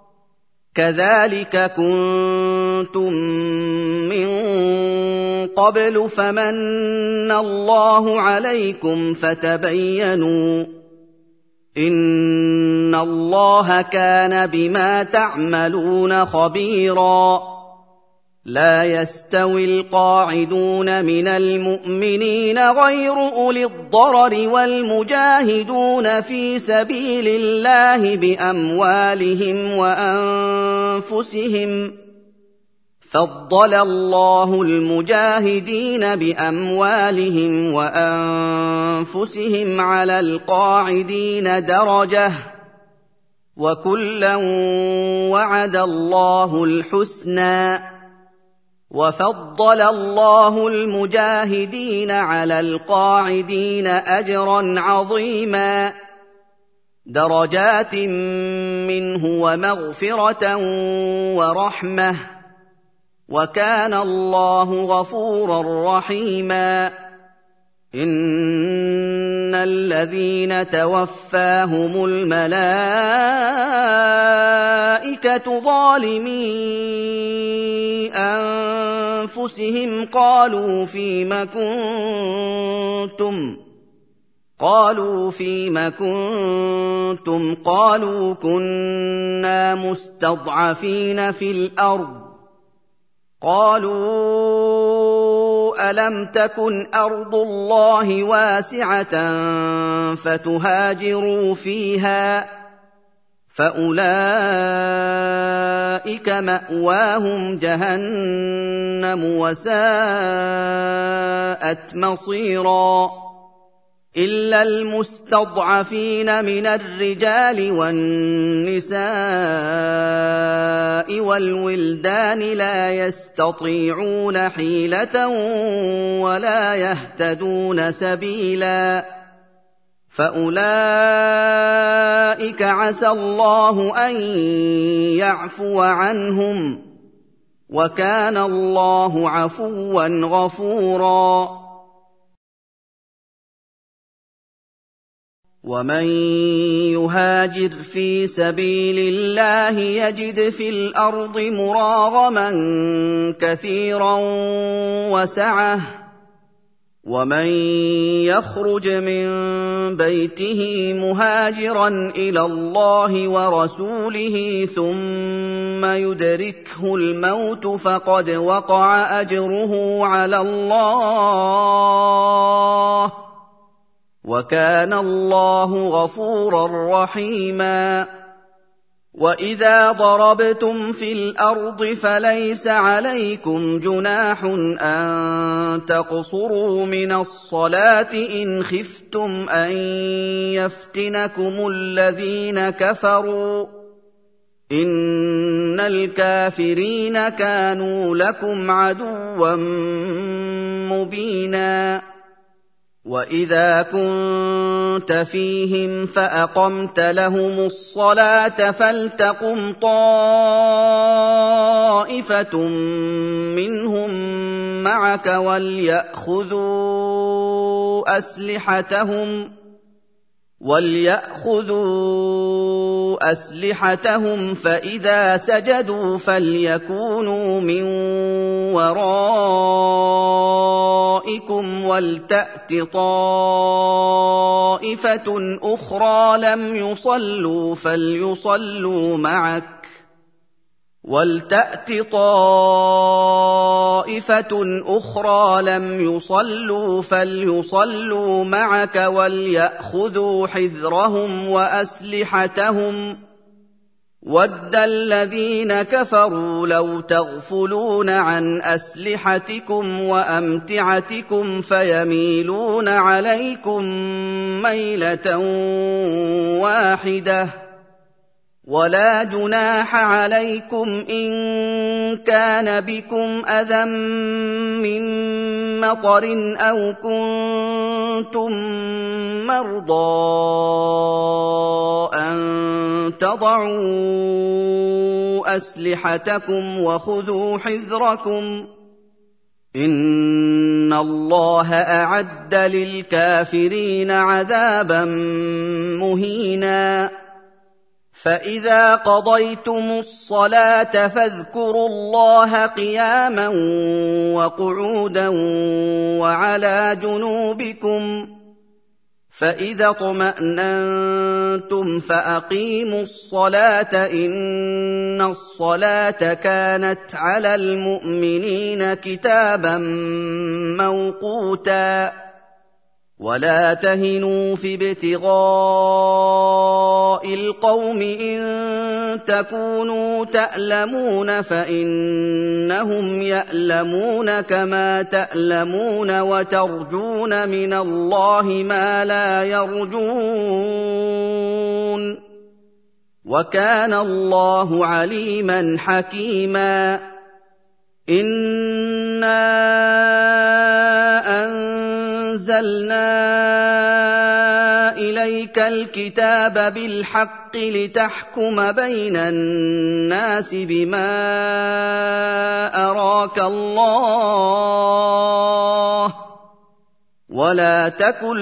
A: كذلك كنتم من قبل فمن الله عليكم فتبينوا إن الله كان بما تعملون خبيرا لا يستوي القاعدون من المؤمنين غير أولي الضرر والمجاهدون في سبيل الله بأموالهم وأنفسهم فضل الله المجاهدين بأموالهم وأنفسهم على القاعدين درجة وكلا وعد الله الحسنى وفضل الله المجاهدين على القاعدين أجرا عظيما درجات منه ومغفرة ورحمة وكان الله غفورا رحيما إن الذين توفاهم الملائكة ظالمي أنفسهم قالوا فيم كنتم قالوا كنا مستضعفين في الأرض قالوا ألم تكن أرض الله واسعة فتهاجروا فيها فأولئك مأواهم جهنم وساءت مصيرا إلا المستضعفين من الرجال والنساء والولدان لا يستطيعون حيلة ولا يهتدون سبيلا فأولئك عسى الله أن يعفو عنهم وكان الله عفوا غفورا ومن يهاجر في سبيل الله يجد في الأرض مراغما كثيرا وسعة ومن يخرج من بيته مهاجرا إلى الله ورسوله ثم يدركه الموت فقد وقع أجره على الله وكان الله غفورا رحيما وإذا ضربتم في الأرض فليس عليكم جناح أن تقصروا من الصلاة إن خفتم أن يفتنكم الذين كفروا إن الكافرين كانوا لكم عدوا مبينا وإذا كنت فيهم فأقمت لهم الصلاة فلتقم طائفة منهم معك وليأخذوا أسلحتهم فإذا سجدوا فليكونوا من ورائكم ولتأت طائفة أخرى لم يصلوا فليصلوا معك وليأخذوا حذرهم وأسلحتهم وَدَّ الَّذِينَ كَفَرُوا لَوْ تَغْفُلُونَ عَنْ أَسْلِحَتِكُمْ وَأَمْتِعَتِكُمْ فَيَمِيلُونَ عَلَيْكُمْ مَيْلَةً وَاحِدَةً وَلَا جُنَاحَ عَلَيْكُمْ إِن كَانَ بِكُمْ أَذًى مِّن مَّطَرٍ أَوْ كُنتُم مَّرْضَىٰ أَن تَضَعُوا أَسْلِحَتَكُمْ وَخُذُوا حِذْرَكُمْ إِنَّ اللَّهَ أَعَدَّ لِلْكَافِرِينَ عَذَابًا مُّهِينًا فَإِذَا قَضَيْتُمُ الصَّلَاةَ فاذكروا اللَّهَ قِيَامًا وَقُعُودًا وَعَلَىٰ جُنُوبِكُمْ فَإِذَا اطْمَأْنَنتُمْ فَأَقِيمُوا الصَّلَاةَ إِنَّ الصَّلَاةَ كَانَتْ عَلَى الْمُؤْمِنِينَ كِتَابًا مَّوْقُوتًا وَلَا تَهِنُوا فِي ابْتِغَاءِ الْقَوْمِ إِن تَكُونُوا تَأْلَمُونَ فَإِنَّهُمْ يَأْلَمُونَ كَمَا تَأْلَمُونَ وَتَرْجُونَ مِنَ اللَّهِ مَا لَا يَرْجُونَ وَكَانَ اللَّهُ عَلِيمًا حَكِيمًا إِنَّا أَنزَلْنَا إِلَيْكَ الْكِتَابَ بِالْحَقِّ لِتَحْكُمَ بَيْنَ النَّاسِ بِمَا أَرَاكَ اللَّهُ وَلَا تَكُن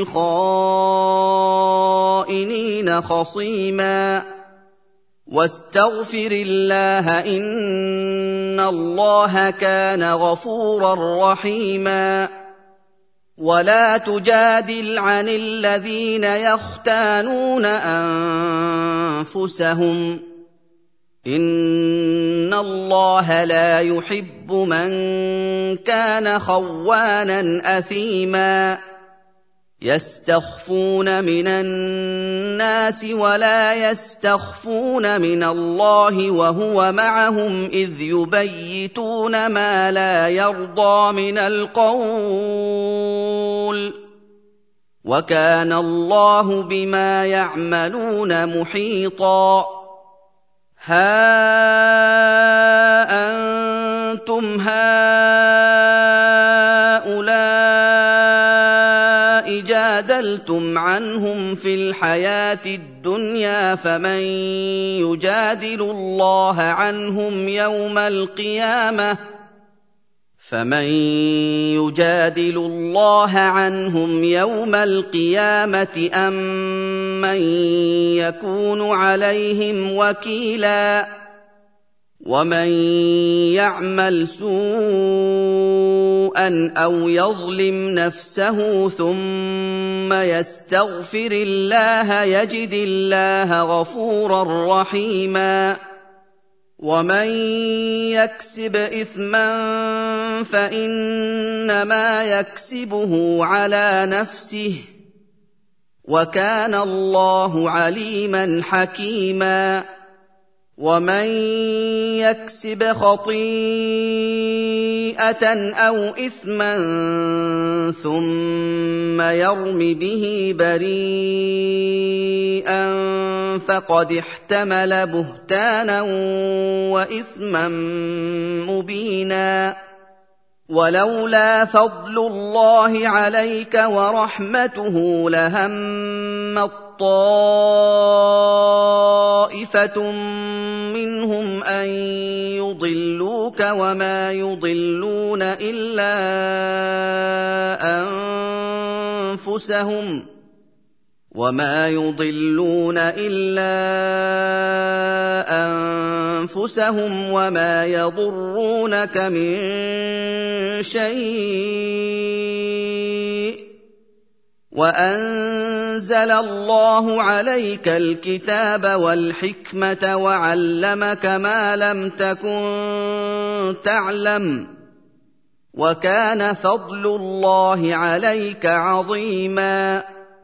A: لِّلْخَائِنِينَ خَصِيمًا وَاسْتَغْفِرِ اللَّهَ إِنَّ اللَّهَ كَانَ غَفُورًا رَّحِيمًا وَلَا تُجَادِلْ عَنِ الَّذِينَ يَخْتَانُونَ أَنفُسَهُمْ إِنَّ اللَّهَ لَا يُحِبُّ مَن كَانَ خَوَّانًا أَثِيمًا يَسْتَخْفُونَ مِنَ النَّاسِ وَلَا يَسْتَخْفُونَ مِنَ اللَّهِ وَهُوَ مَعَهُمْ إِذْ يُبَيِّتُونَ مَا لَا يَرْضَىٰ مِنَ الْقَوْلِ ۚ وَكَانَ اللَّهُ بِمَا يَعْمَلُونَ مُحِيطًا هَا أَنتُمْ هَٰؤُلَاءِ جَادَلْتُمْ عَنْهُمْ فِي الْحَيَاةِ الدُّنْيَا فَمَن يُجَادِلُ اللَّهَ عَنْهُمْ يَوْمَ الْقِيَامَةِ أَم مَّن يَكُونُ عَلَيْهِمْ وَكِيلًا وَمَن يَعْمَلْ سُوءًا أَوْ يَظْلِمْ نَفْسَهُ ثُمَّ يَسْتَغْفِرِ اللَّهَ يَجِدِ اللَّهَ غَفُورًا رَّحِيمًا وَمَن يَكْسِبْ إِثْمًا فَإِنَّمَا يَكْسِبُهُ عَلَىٰ نَفْسِهِ ۚ وَكَانَ اللَّهُ عَلِيمًا حَكِيمًا وَمَن يَكْسِبْ خَطِيئَةً أَوْ إِثْمًا ثُمَّ يَرْمِ بِهِ بَرِيئًا فَقَدِ احْتَمَلَ بُهْتَانًا وَإِثْمًا مُّبِينًا وَلَوْلَا فَضْلُ اللَّهِ عَلَيْكَ وَرَحْمَتُهُ لَهَمَّت طَّائِفَةٌ مِّنْهُمْ أَن يُضِلُّوكَ وَمَا يُضِلُّونَ إِلَّا أَنفُسَهُمْ وَمَا يَضُرُّونَكَ مِن شَيْءٍ ۚ وَأَنزَلَ اللَّهُ عَلَيْكَ الْكِتَابَ وَالْحِكْمَةَ وَعَلَّمَكَ مَا لَمْ تَكُن تَعْلَمُ ۚ وَكَانَ فَضْلُ اللَّهِ عَلَيْكَ عَظِيمًا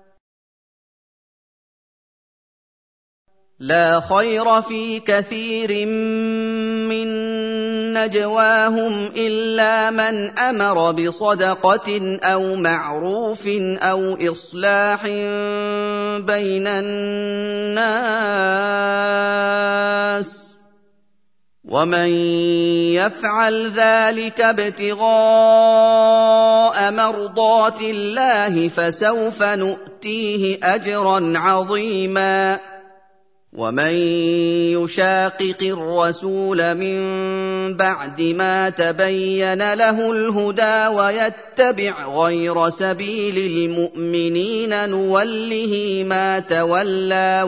A: لَا خَيْرَ فِي كَثِيرٍ مِّن نَّجْوَاهُمْ إِلَّا مَنْ أَمَرَ بِصَدَقَةٍ أَوْ مَعْرُوفٍ أَوْ إِصْلَاحٍ بَيْنَ النَّاسِ ۚ وَمَن يَفْعَلْ ذَٰلِكَ ابْتِغَاءَ مَرْضَاتِ اللَّهِ فَسَوْفَ نُؤْتِيهِ أَجْرًا عَظِيمًا وَمَن يُشَاقِقِ الرَّسُولَ مِن بَعْدِ مَا تَبَيَّنَ لَهُ الْهُدَىٰ وَيَتَّبِعْ غَيْرَ سَبِيلِ الْمُؤْمِنِينَ نُوَلِّهِ مَا تَوَلَّىٰ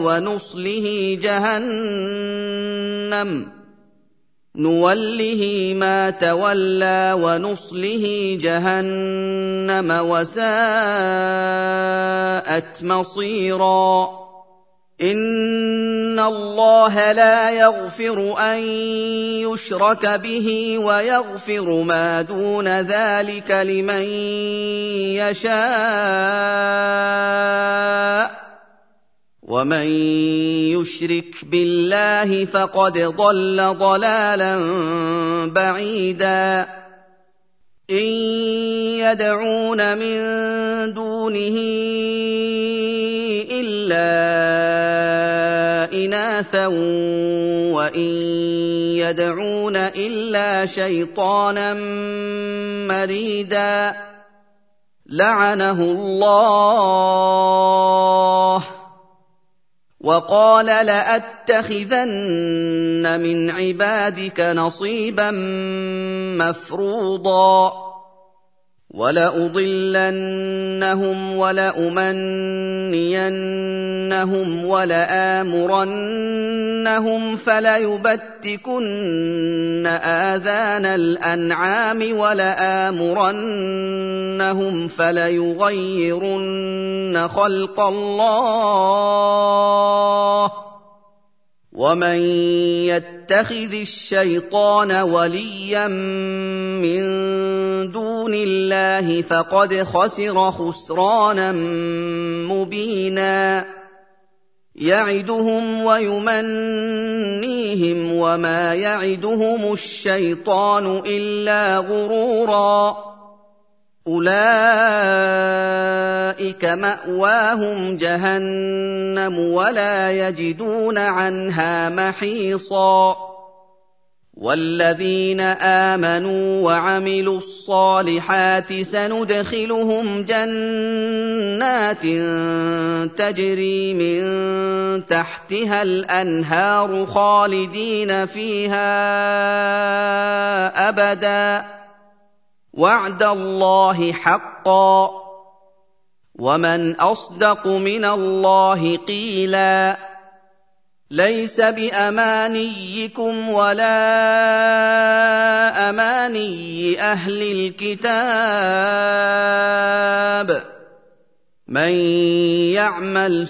A: وَنُصْلِهِ جَهَنَّمَ وَسَاءَتْ مَصِيرًا إِنَّ اللَّهَ لَا يَغْفِرُ أَن يُشْرَكَ بِهِ وَيَغْفِرُ مَا دُونَ ذَٰلِكَ لِمَن يَشَاءُ ۚ وَمَن يُشْرِكْ بِاللَّهِ فَقَدْ ضَلَّ ضَلَالًا بَعِيدًا إِن يَدْعُونَ مِن دُونِهِ إِلَّا إِنَاثًا وَإِن يَدْعُونَ إِلَّا شَيْطَانًا مَّرِيدًا لَّعَنَهُ اللَّهُ وَقَالَ لَأَتَّخِذَنَّ مِنْ عِبَادِكَ نَصِيبًا مَّفْرُوضًا وَلَأُضِلَّنَّهُمْ وَلَأُمَنِّيَنَّهُمْ وَلَآمُرَنَّهُمْ فَلَيُبَتِّكُنَّ آذَانَ الْأَنْعَامِ وَلَآمُرَنَّهُمْ فَلَيُغَيِّرُنَّ خَلْقَ اللَّهِ ومن يتخذ الشيطان وليا من دون الله فقد خسر خسرانا مبينا يعدهم ويمنيهم وما يعدهم الشيطان إلا غرورا أولئك مأواهم جهنم ولا يجدون عنها محيصا والذين آمنوا وعملوا الصالحات سندخلهم جنات تجري من تحتها الأنهار خالدين فيها أبدا وعد الله حقا ومن أصدق من الله قيلا ليس بأمانيكم ولا أماني أهل الكتاب من يعمل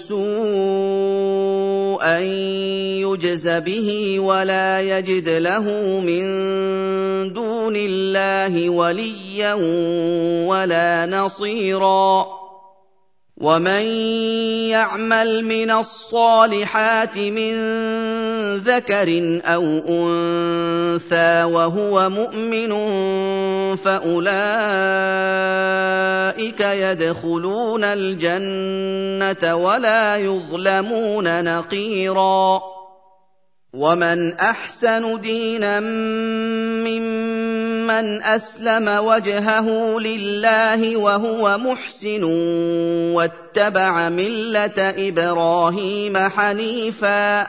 A: سوءا يجز به ولا يجد له من دون الله وليا ولا نصيرا ومن يعمل من الصالحات من ذكر أو أنثى وهو مؤمن فأولئك يدخلون الجنة ولا يظلمون نقيرا ومن أحسن دينا ممن أسلم وجهه لله وهو محسن واتبع ملة إبراهيم حنيفا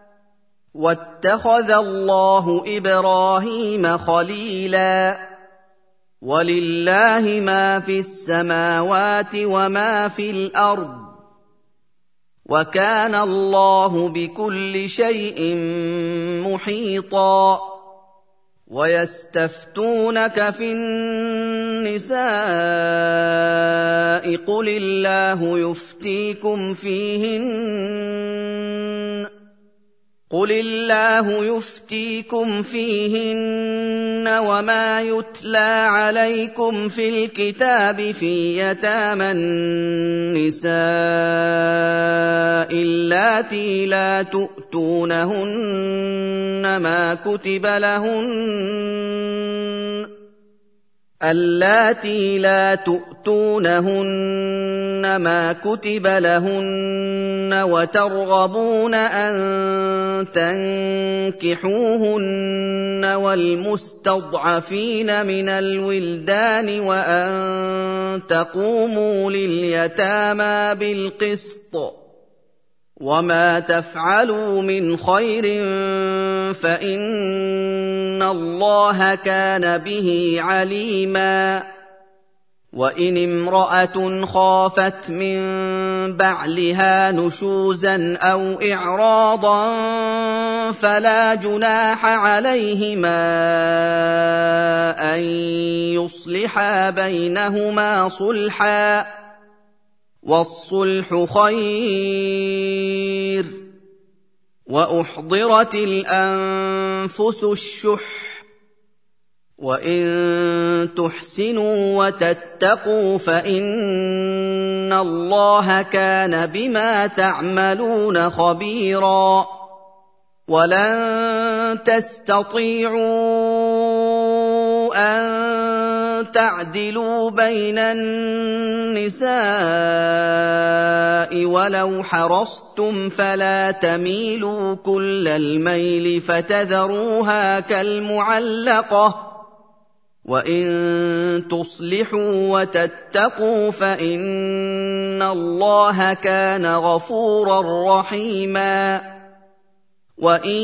A: واتخذ الله إبراهيم خليلا ولله ما في السماوات وما في الأرض وكان الله بكل شيء محيطا ويستفتونك في النساء قل الله يفتيكم فيهن وما يتلى عليكم في الكتاب في يتامى النساء اللاتي لا تؤتونهن ما كتب لهن وترغبون أن تنكحوهن والمستضعفين من الولدان وأن تقوموا لليتامى بالقسط وما تفعلوا من خير فإن الله كان به عليما وإن امرأة خافت من بعلها نشوزا أو إعراضا فلا جناح عليهما أن يصلحا بينهما صلحا والصلح خير وأحضرت الأنفس الشح وإن تحسنوا وتتقوا فإن الله كان بما تعملون خبيرا ولن تستطيعوا أن تعدلوا بين النساء ولو حرصتم فلا تميلوا كل الميل فتذروها كالمعلقة وإن تصلحوا وتتقوا فإن الله كان غفورا رحيما وإن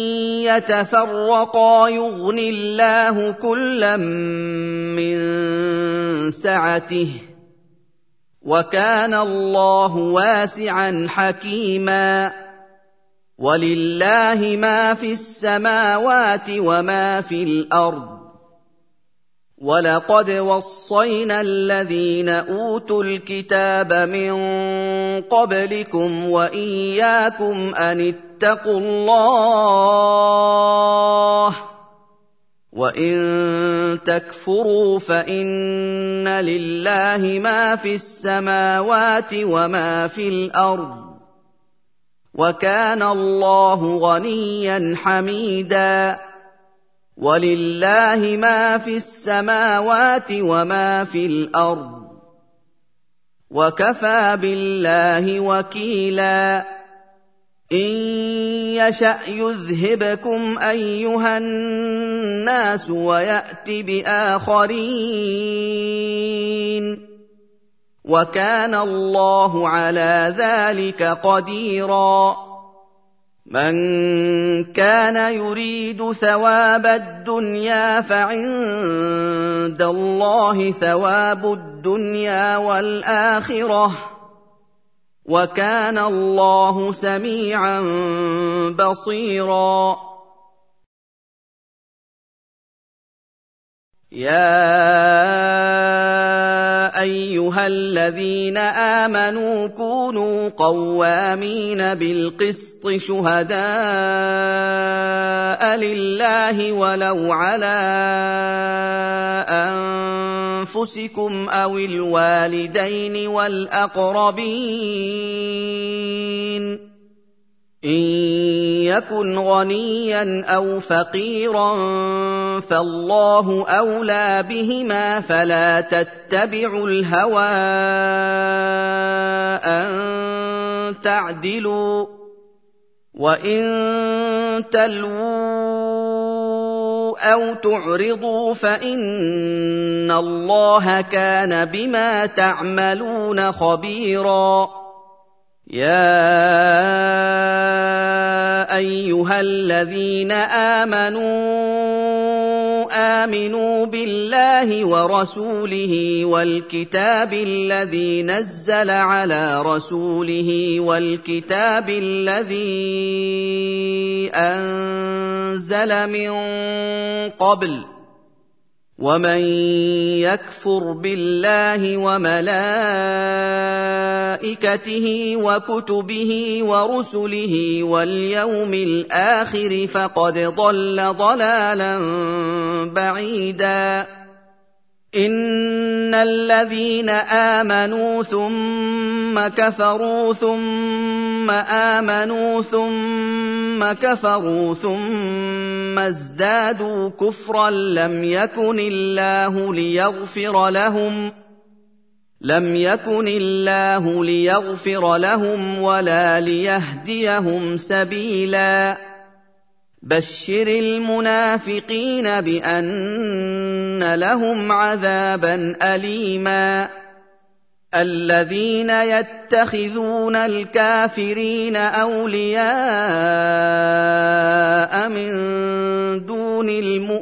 A: يتفرقا يغن الله كلا من سعته وكان الله واسعا حكيما ولله ما في السماوات وما في الأرض وَلَقَدْ وَصَّيْنَا الَّذِينَ أُوتُوا الْكِتَابَ مِن قَبْلِكُمْ وَإِيَّاكُمْ أَنِ اتقوا الله وإن تكفروا فإن لله ما في السماوات وما في الأرض وكان الله غنيا حميدا ولله ما في السماوات وما في الأرض وكفى بالله وكيلا إن يشأ يذهبكم أيها الناس ويأت بآخرين وكان الله على ذلك قديرا من كان يريد ثواب الدنيا فعند الله ثواب الدنيا والآخرة وكان الله سميعا بصيرا يا أيها الذين آمنوا كونوا قوامين بالقسط شهداء لله ولو على أنفسكم أو الوالدين والأقربين إن يكن غنيا أو فقيرا فالله أولى بهما فلا تتبعوا الهوى أن تعدلوا وإن تلووا أو تعرضوا فإن الله كان بما تعملون خبيرا يا أيها الذين آمنوا بالله ورسوله والكتاب الذي نزل على رسوله والكتاب الذي أنزل من قبل ومن يكفر بالله وملائكته وكتبه ورسله واليوم الآخر فقد ضل ضلالا بعيدا إن الذين آمنوا ثم كفروا ثم آمنوا ثم كفروا ثم ازدادوا كفرا لم يكن الله ليغفر لهم ولا ليهديهم سبيلا بشر المنافقين بأن لهم عذابا أليما الذين يتخذون الكافرين أولياء من دون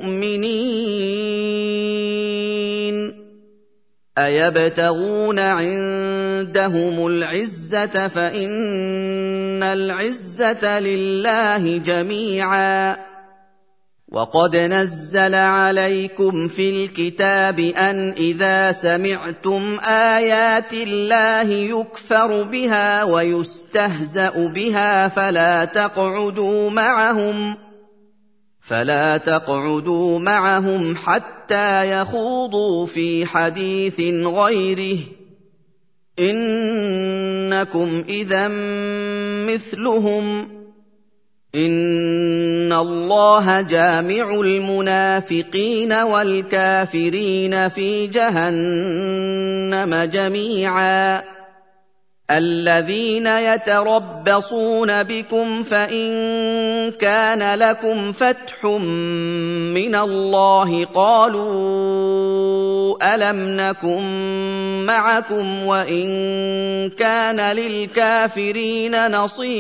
A: المؤمنين أيبتغون عندهم العزة فإن العزة لله جميعا وقد نزل عليكم في الكتاب أن إذا سمعتم آيات الله يكفر بها ويستهزأ بها فلا تقعدوا معهم حتى يخوضوا في حديث غيره إنكم إذا مثلهم إن الله جامع المنافقين والكافرين في جهنم جميعا الذين يتربصون بكم فإن كان لكم فتح من الله قالوا ألم نكن معكم وإن كان للكافرين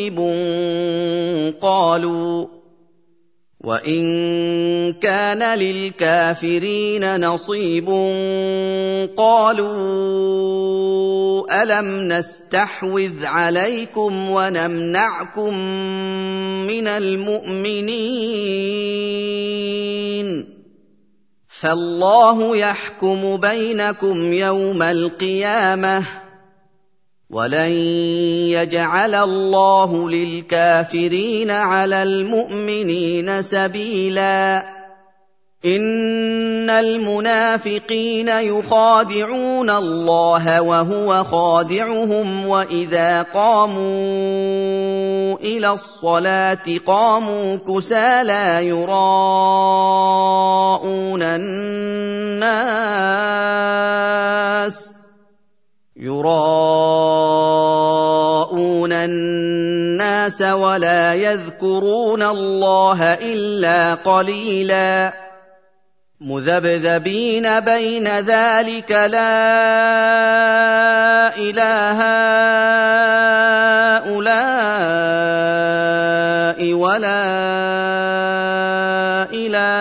A: نصيب قالوا ألم نستحوذ عليكم ونمنعكم من المؤمنين فالله يحكم بينكم يوم القيامة وَلَن يَجْعَلَ اللَّهُ لِلْكَافِرِينَ عَلَى الْمُؤْمِنِينَ سَبِيلًا إِنَّ الْمُنَافِقِينَ يُخَادِعُونَ اللَّهَ وَهُوَ خَادِعُهُمْ وَإِذَا قَامُوا إِلَى الصَّلَاةِ قَامُوا كُسَالَىٰ يُرَاءُونَ النَّاسَ وَلَا يَذْكُرُونَ اللَّهَ إِلَّا قَلِيلًا مُذَبْذَبِينَ بَيْنَ ذَٰلِكَ لَا إِلَىٰ هَٰؤُلَاءِ وَلَا إِلَىٰ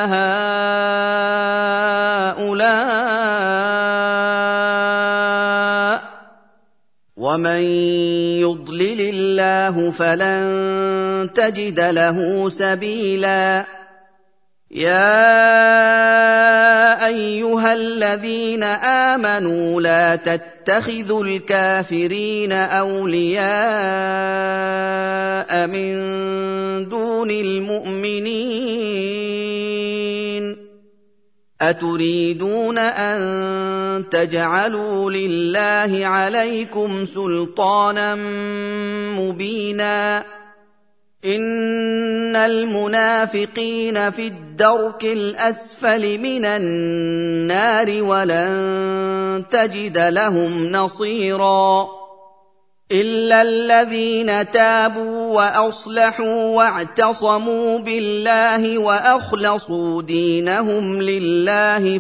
A: هَٰؤُلَاءِ ۚ وَمَن يُضْلِلِ اللَّهُ فَلَن تَجِدَ لَهُ سَبِيلًا يَا أَيُّهَا الَّذِينَ آمَنُوا لَا تَتَّخِذُوا الْكَافِرِينَ أَوْلِيَاءَ مِن دُونِ الْمُؤْمِنِينَ أَتُرِيدُونَ أَن تَجْعَلُوا لِلَّهِ عَلَيْكُمْ سُلْطَانًا مُّبِينًا إِنَّ الْمُنَافِقِينَ فِي الدَّرْكِ الْأَسْفَلِ مِنَ النَّارِ وَلَن تَجِدَ لَهُمْ نَصِيرًا إِلَّا الَّذِينَ تَابُوا وَأَصْلَحُوا وَاعْتَصَمُوا بِاللَّهِ وَأَخْلَصُوا دِينَهُمْ لِلَّهِ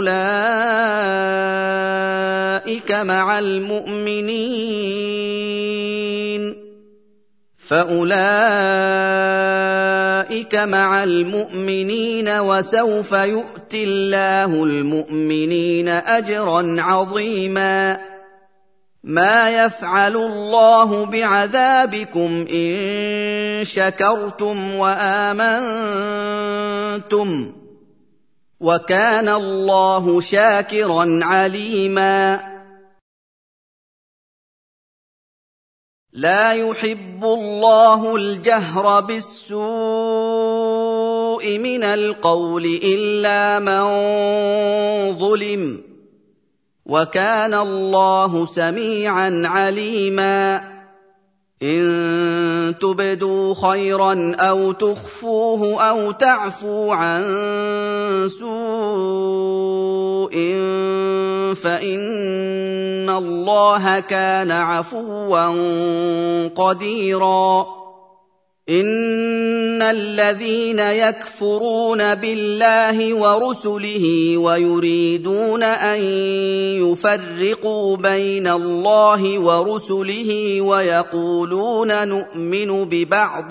A: فَأُولَٰئِكَ مَعَ الْمُؤْمِنِينَ وَسَوْفَ يُؤْتِ اللَّهُ الْمُؤْمِنِينَ أَجْرًا عَظِيمًا مَا يَفْعَلُ اللَّهُ بِعَذَابِكُمْ إِن شَكَرْتُمْ وَآمَنتُمْ وَكَانَ اللَّهُ شَاكِرًا عَلِيمًا لَا يُحِبُّ اللَّهُ الْجَهْرَ بِالسُّوءِ مِنَ الْقَوْلِ إِلَّا مَن ظُلِمَ وَكَانَ اللَّهُ سَمِيعًا عَلِيمًا إِن تُبْدُوا خَيْرًا أَوْ تُخْفُوهُ أَوْ تَعْفُوا عَن سُوءٍ فَإِنَّ اللَّهَ كَانَ عَفُوًّا قَدِيرًا إِنَّ الَّذِينَ يَكْفُرُونَ بِاللَّهِ وَرُسُلِهِ وَيُرِيدُونَ أَن يُفَرِّقُوا بَيْنَ اللَّهِ وَرُسُلِهِ وَيَقُولُونَ نُؤْمِنُ بِبَعْضٍ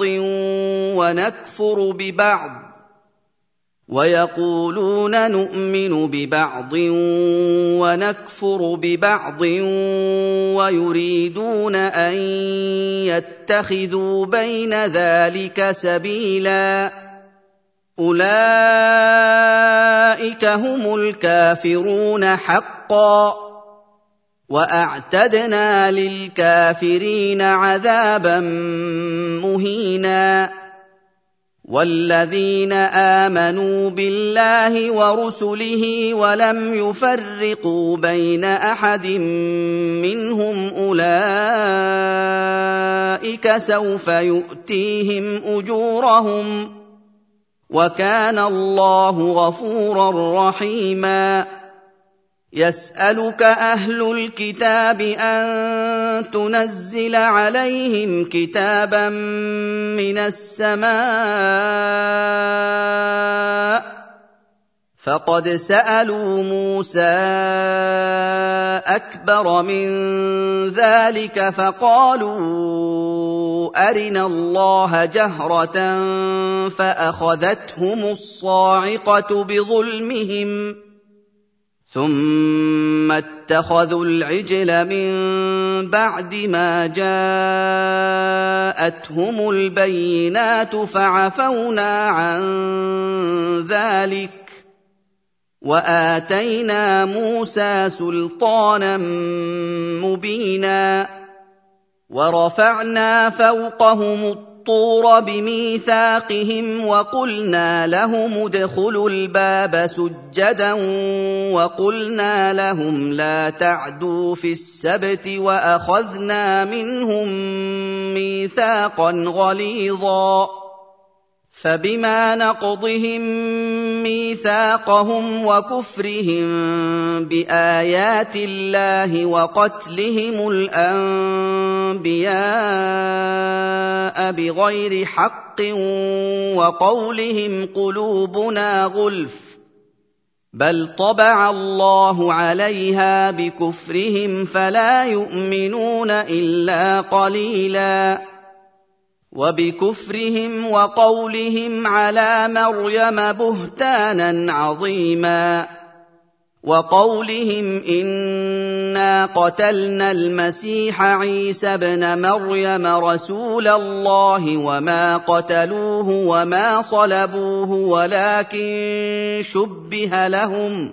A: وَنَكْفُرُ بِبَعْضٍ وَيُرِيدُونَ أَن يَتَّخِذُوا بَيْنَ ذَلِكَ سَبِيلًا أُولَٰئِكَ هُمُ الْكَافِرُونَ حَقًّا ۚ وَأَعْتَدْنَا لِلْكَافِرِينَ عَذَابًا مُّهِينًا وَالَّذِينَ آمَنُوا بِاللَّهِ وَرُسُلِهِ وَلَمْ يُفَرِّقُوا بَيْنَ أَحَدٍ مِّنْهُمْ أُولَٰئِكَ سَوْفَ يُؤْتِيهِمْ أُجُورَهُمْ ۗ وَكَانَ اللَّهُ غَفُورًا رَّحِيمًا يَسْأَلُكَ أَهْلُ الْكِتَابِ أَن تُنَزِّلَ عَلَيْهِمْ كِتَابًا مِّنَ السَّمَاءِ ۚ فَقَدْ سَأَلُوا مُوسَىٰ أَكْبَرَ مِن ذَٰلِكَ فَقَالُوا أَرِنَا اللَّهَ جَهْرَةً فَأَخَذَتْهُمُ الصَّاعِقَةُ بِظُلْمِهِمْ ثُمَّ اتَّخَذُوا الْعِجْلَ مِن بَعْدِ مَا جَاءَتْهُمُ الْبَيِّنَاتُ فَعَفَوْنَا عَن ذَٰلِكَ وَآتَيْنَا مُوسَىٰ سُلْطَانًا مُّبِينًا وَرَفَعْنَا فَوْقَهُمُ الطُّورَ بِمِيثَاقِهِمْ وَقُلْنَا لَهُمُ ادْخُلُوا الْبَابَ سُجَّدًا وَقُلْنَا لَهُمْ لَا تَعْدُوا فِي السَّبْتِ وَأَخَذْنَا مِنْهُم مِّيثَاقًا غَلِيظًا فَبِمَا نَقْضِهِم مِّيثَاقَهُمْ وَكُفْرِهِم بِآيَاتِ اللَّهِ وَقَتْلِهِمُ الْأَنبِيَاءَ بِغَيْرِ حَقٍّ وَقَوْلِهِمْ قُلُوبُنَا غُلْفٌ بَلْ طَبَعَ اللَّهُ عَلَيْهَا بِكُفْرِهِمْ فَلَا يُؤْمِنُونَ إِلَّا قَلِيلًا وَبِكُفْرِهِمْ وَقَوْلِهِمْ عَلَىٰ مَرْيَمَ بُهْتَانًا عَظِيمًا وَقَوْلِهِمْ إِنَّا قَتَلْنَا الْمَسِيحَ عِيسَى ابْنَ مَرْيَمَ رَسُولَ اللَّهِ وَمَا قَتَلُوهُ وَمَا صَلَبُوهُ وَلَٰكِن شُبِّهَ لَهُمْ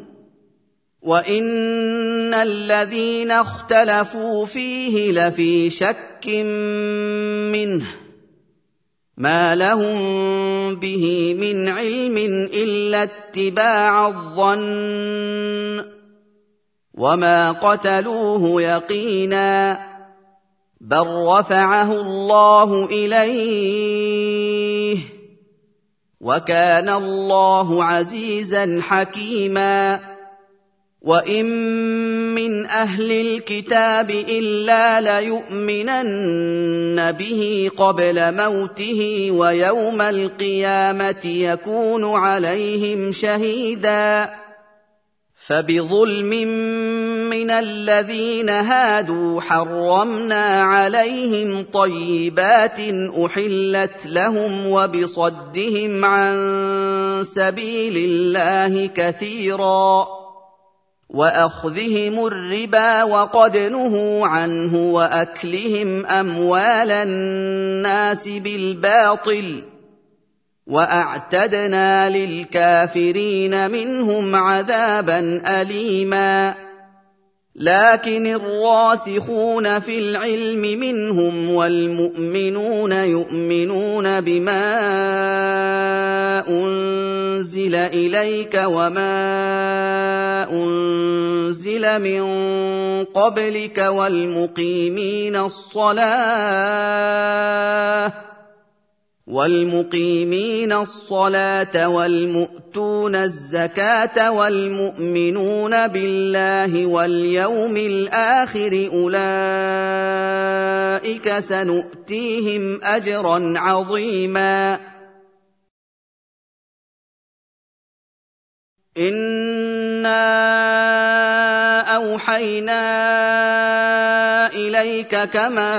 A: وَإِنَّ الَّذِينَ اخْتَلَفُوا فِيهِ لَفِي شَكٍّ مِّنْهُ مَا لَهُم بِهِ مِنْ عِلْمٍ إِلَّا اتِّبَاعَ الظَّنِّ وَمَا قَتَلُوهُ يَقِينًا بَل رَّفَعَهُ اللَّهُ إِلَيْهِ وَكَانَ اللَّهُ عَزِيزًا حَكِيمًا وَإِن مِّنْ أَهْلِ الْكِتَابِ إِلَّا لَيُؤْمِنَنَّ بِهِ قَبْلَ مَوْتِهِ وَيَوْمَ الْقِيَامَةِ يَكُونُ عَلَيْهِمْ شَهِيدًا فَبِظُلْمٍ مِّنَ الَّذِينَ هَادُوا حَرَّمْنَا عَلَيْهِمْ طَيِّبَاتٍ أُحِلَّتْ لَهُمْ وَبِصَدِّهِمْ عَن سَبِيلِ اللَّهِ كَثِيرًا وَأَخْذِهِمُ الرِّبَا وَقَدْ نُهُوا عَنْهُ وَأَكْلِهِمْ أَمْوَالَ النَّاسِ بِالْبَاطِلِ وَأَعْتَدْنَا لِلْكَافِرِينَ مِنْهُمْ عَذَابًا أَلِيمًا لَكِنِ الرَّاسِخُونَ فِي الْعِلْمِ مِنْهُمْ وَالْمُؤْمِنُونَ يُؤْمِنُونَ بِمَا أُنزِلَ إِلَيْكَ وَمَا أُنزِلَ مِن قَبْلِكَ وَالْمُقِيمِينَ الصَّلَاةَ وَالْمُؤْتُونَ الزَّكَاةَ وَالْمُؤْمِنُونَ بِاللَّهِ وَالْيَوْمِ الْآخِرِ أُولَٰئِكَ سَنُؤْتِيهِمْ أَجْرًا عَظِيمًا إِنَّا أَوْحَيْنَا إِلَيْكَ كَمَا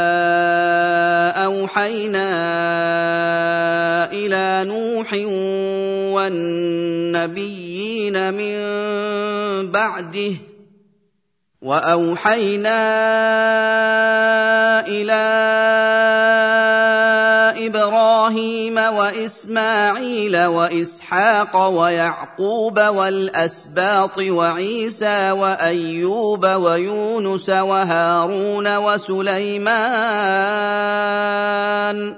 A: أَوْحَيْنَا إِلَىٰ نُوحٍ وَالنَّبِيِّينَ مِن بَعْدِهِ وَأَوْحَيْنَا إِلَىٰ إِبْرَاهِيمَ وَإِسْمَاعِيلَ وَإِسْحَاقَ وَيَعْقُوبَ وَالْأَسْبَاطِ وَعِيسَىٰ وَأَيُّوبَ وَيُونُسَ وَهَارُونَ وَسُلَيْمَانَ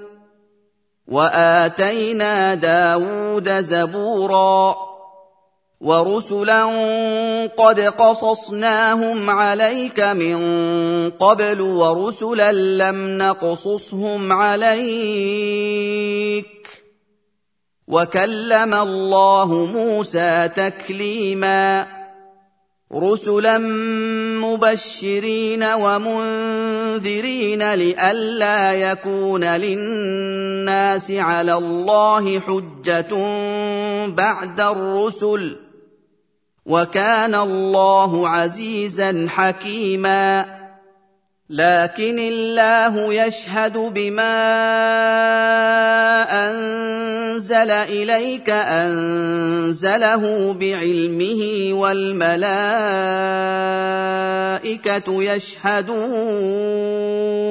A: وَآتَيْنَا دَاوُودَ زَبُورًا وَرُسُلًا قَدْ قَصَصْنَاهُمْ عَلَيْكَ مِن قَبْلُ وَرُسُلًا لَّمْ نَقْصُصْهُمْ عَلَيْكَ وَكَلَّمَ اللَّهُ مُوسَىٰ تَكْلِيمًا رُسُلًا مُّبَشِّرِينَ وَمُنذِرِينَ لِئَلَّا يَكُونَ لِلنَّاسِ عَلَى اللَّهِ حُجَّةٌ بَعْدَ الرُّسُلِ وَكَانَ اللَّهُ عَزِيزًا حَكِيمًا لَكِنِ اللَّهُ يَشْهَدُ بِمَا أَنزَلَ إِلَيْكَ أَنزَلَهُ بِعِلْمِهِ وَالْمَلَائِكَةُ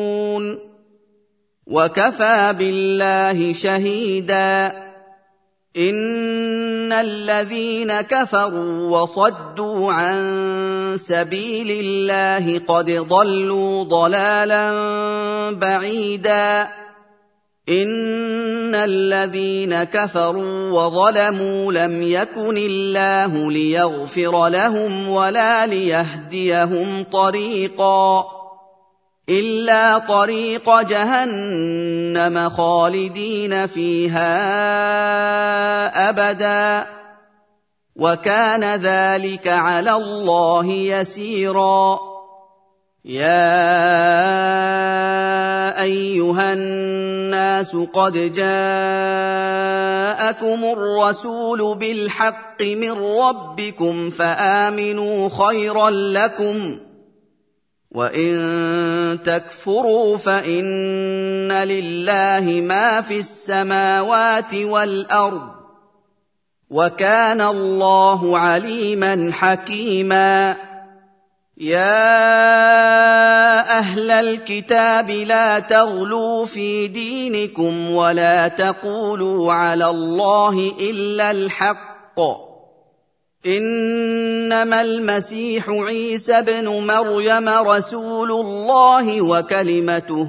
A: يَشْهَدُونَ وَكَفَىٰ بِاللَّهِ شَهِيدًا إِنَّ الَّذِينَ كَفَرُوا وَصَدُّوا عَن سَبِيلِ اللَّهِ قَدْ ضَلُّوا ضَلَالًا بَعِيدًا إِنَّ الَّذِينَ كَفَرُوا وَظَلَمُوا لَمْ يَكُنِ اللَّهُ لِيَغْفِرَ لَهُمْ وَلَا لِيَهْدِيَهُمْ طَرِيقًا إِلَّا طَرِيقَ جَهَنَّمَ خَالِدِينَ فِيهَا أَبَدًا وَكَانَ ذَلِكَ عَلَى اللَّهِ يَسِيرًا يَا أَيُّهَا النَّاسُ قَدْ جَاءَكُمُ الرَّسُولُ بِالْحَقِّ مِنْ رَبِّكُمْ فَآمِنُوا خَيْرًا لَكُمْ وَإِن تَكْفُرُوا فَإِنَّ لِلَّهِ مَا فِي السَّمَاوَاتِ وَالْأَرْضِ وَكَانَ اللَّهُ عَلِيمًا حَكِيمًا يَا أَهْلَ الْكِتَابِ لَا تَغْلُوا فِي دِينِكُمْ وَلَا تَقُولُوا عَلَى اللَّهِ إِلَّا الْحَقَّ إِنَّمَا الْمَسِيحُ عِيسَى ابْنُ مَرْيَمَ رَسُولُ اللَّهِ وَكَلِمَتُهُ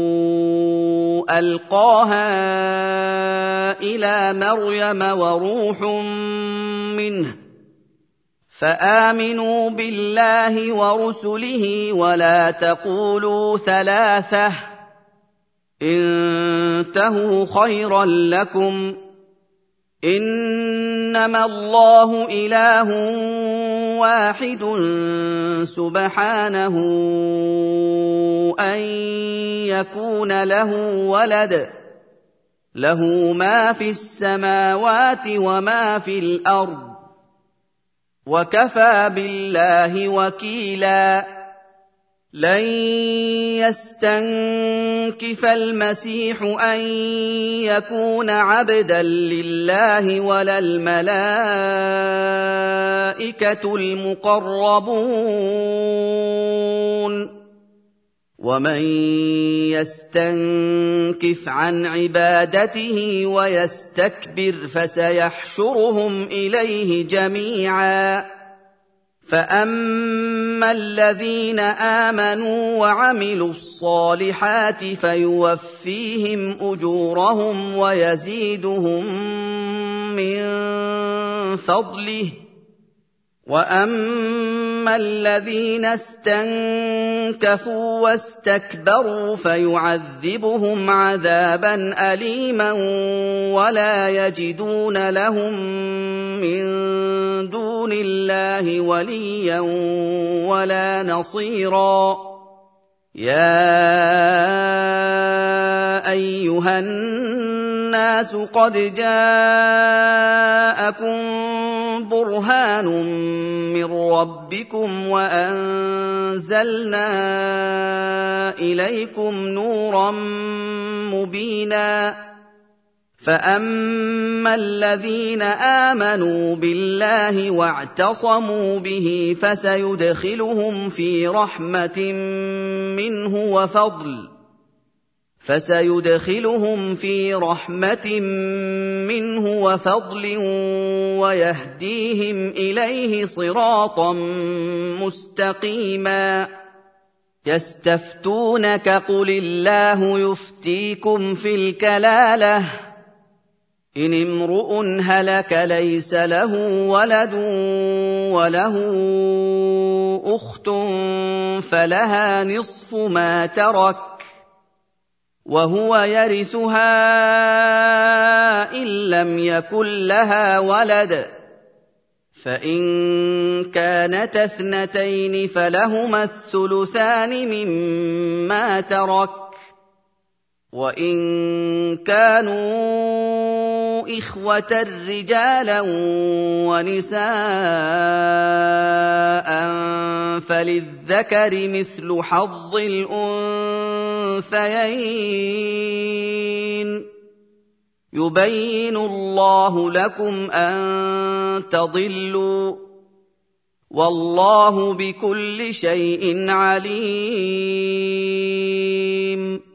A: أَلْقَاهَا إِلَىٰ مَرْيَمَ وَرُوحٌ مِّنْهُ فَآمِنُوا بِاللَّهِ وَرُسُلِهِ وَلَا تَقُولُوا ثَلَاثَةٌ انتهوا خَيْرًا لَّكُمْ إِنَّمَا اللَّهُ إِلَٰهٌ وَاحِدٌ سُبْحَانَهُ أَن يَكُونَ لَهُ وَلَدٌ لَّهُ مَا فِي السَّمَاوَاتِ وَمَا فِي الْأَرْضِ وَكَفَىٰ بِاللَّهِ وَكِيلًا لَن يَسْتَنكِفَ الْمَسِيحُ أَن يَكُونَ عَبْدًا لِّلَّهِ وَلَا الْمَلَائِكَةُ الْمُقَرَّبُونَ وَمَن يَسْتَنكِفْ عَنْ عِبَادَتِهِ وَيَسْتَكْبِرْ فَسَيَحْشُرُهُمْ إِلَيْهِ جَمِيعًا فَأَمَّا الَّذِينَ آمَنُوا وَعَمِلُوا الصَّالِحَاتِ فَيُوَفِّيهِمْ أُجُورَهُمْ وَيَزِيدُهُم مِّن فَضْلِهِ وَأَمَّا الَّذِينَ اسْتَنكَفُوا وَاسْتَكْبَرُوا فَيُعَذِّبُهُمْ عَذَابًا أَلِيمًا وَلَا يَجِدُونَ لَهُم مِّن دُونِ اللَّهِ وَلِيًّا وَلَا نَصِيرًا يَا أَيُّهَا النَّاسُ قَدْ جَاءَكُم بُرْهَانٌ مِّن رَّبِّكُمْ وَأَنزَلْنَا إِلَيْكُمْ نُورًا مُّبِينًا فَأَمَّا الَّذِينَ آمَنُوا بِاللَّهِ وَاعْتَصَمُوا بِهِ فَسَيُدْخِلُهُمْ في رَحْمَةٍ مِّنْهُ وَفَضْلٍ وَيَهْدِيهِمْ إِلَيْهِ صِرَاطًا مُّسْتَقِيمًا يَسْتَفْتُونَكَ قُلِ اللَّهُ يُفْتِيكُمْ فِي الْكَلَالَةِ إِنِ امْرُؤٌ هَلَكَ لَيْسَ لَهُ وَلَدٌ وَلَهُ أُخْتٌ فَلَهَا نِصْفُ مَا تَرَكَ وَهُوَ يَرِثُهَا إِن لَّمْ يَكُن لَّهَا وَلَدٌ فَإِن كَانَتَا اثْنَتَيْنِ فَلَهُمَا الثُّلُثَانِ مِمَّا تَرَكَ وَإِن كَانُوا إِخْوَةً رِّجَالًا وَنِسَاءً فَلِلذَّكَرِ مِثْلُ حَظِّ الْأُنثَيَيْنِ يُبَيِّنُ اللَّهُ لَكُمْ أَن تَضِلُّوا وَاللَّهُ بِكُلِّ شَيْءٍ عَلِيمٌ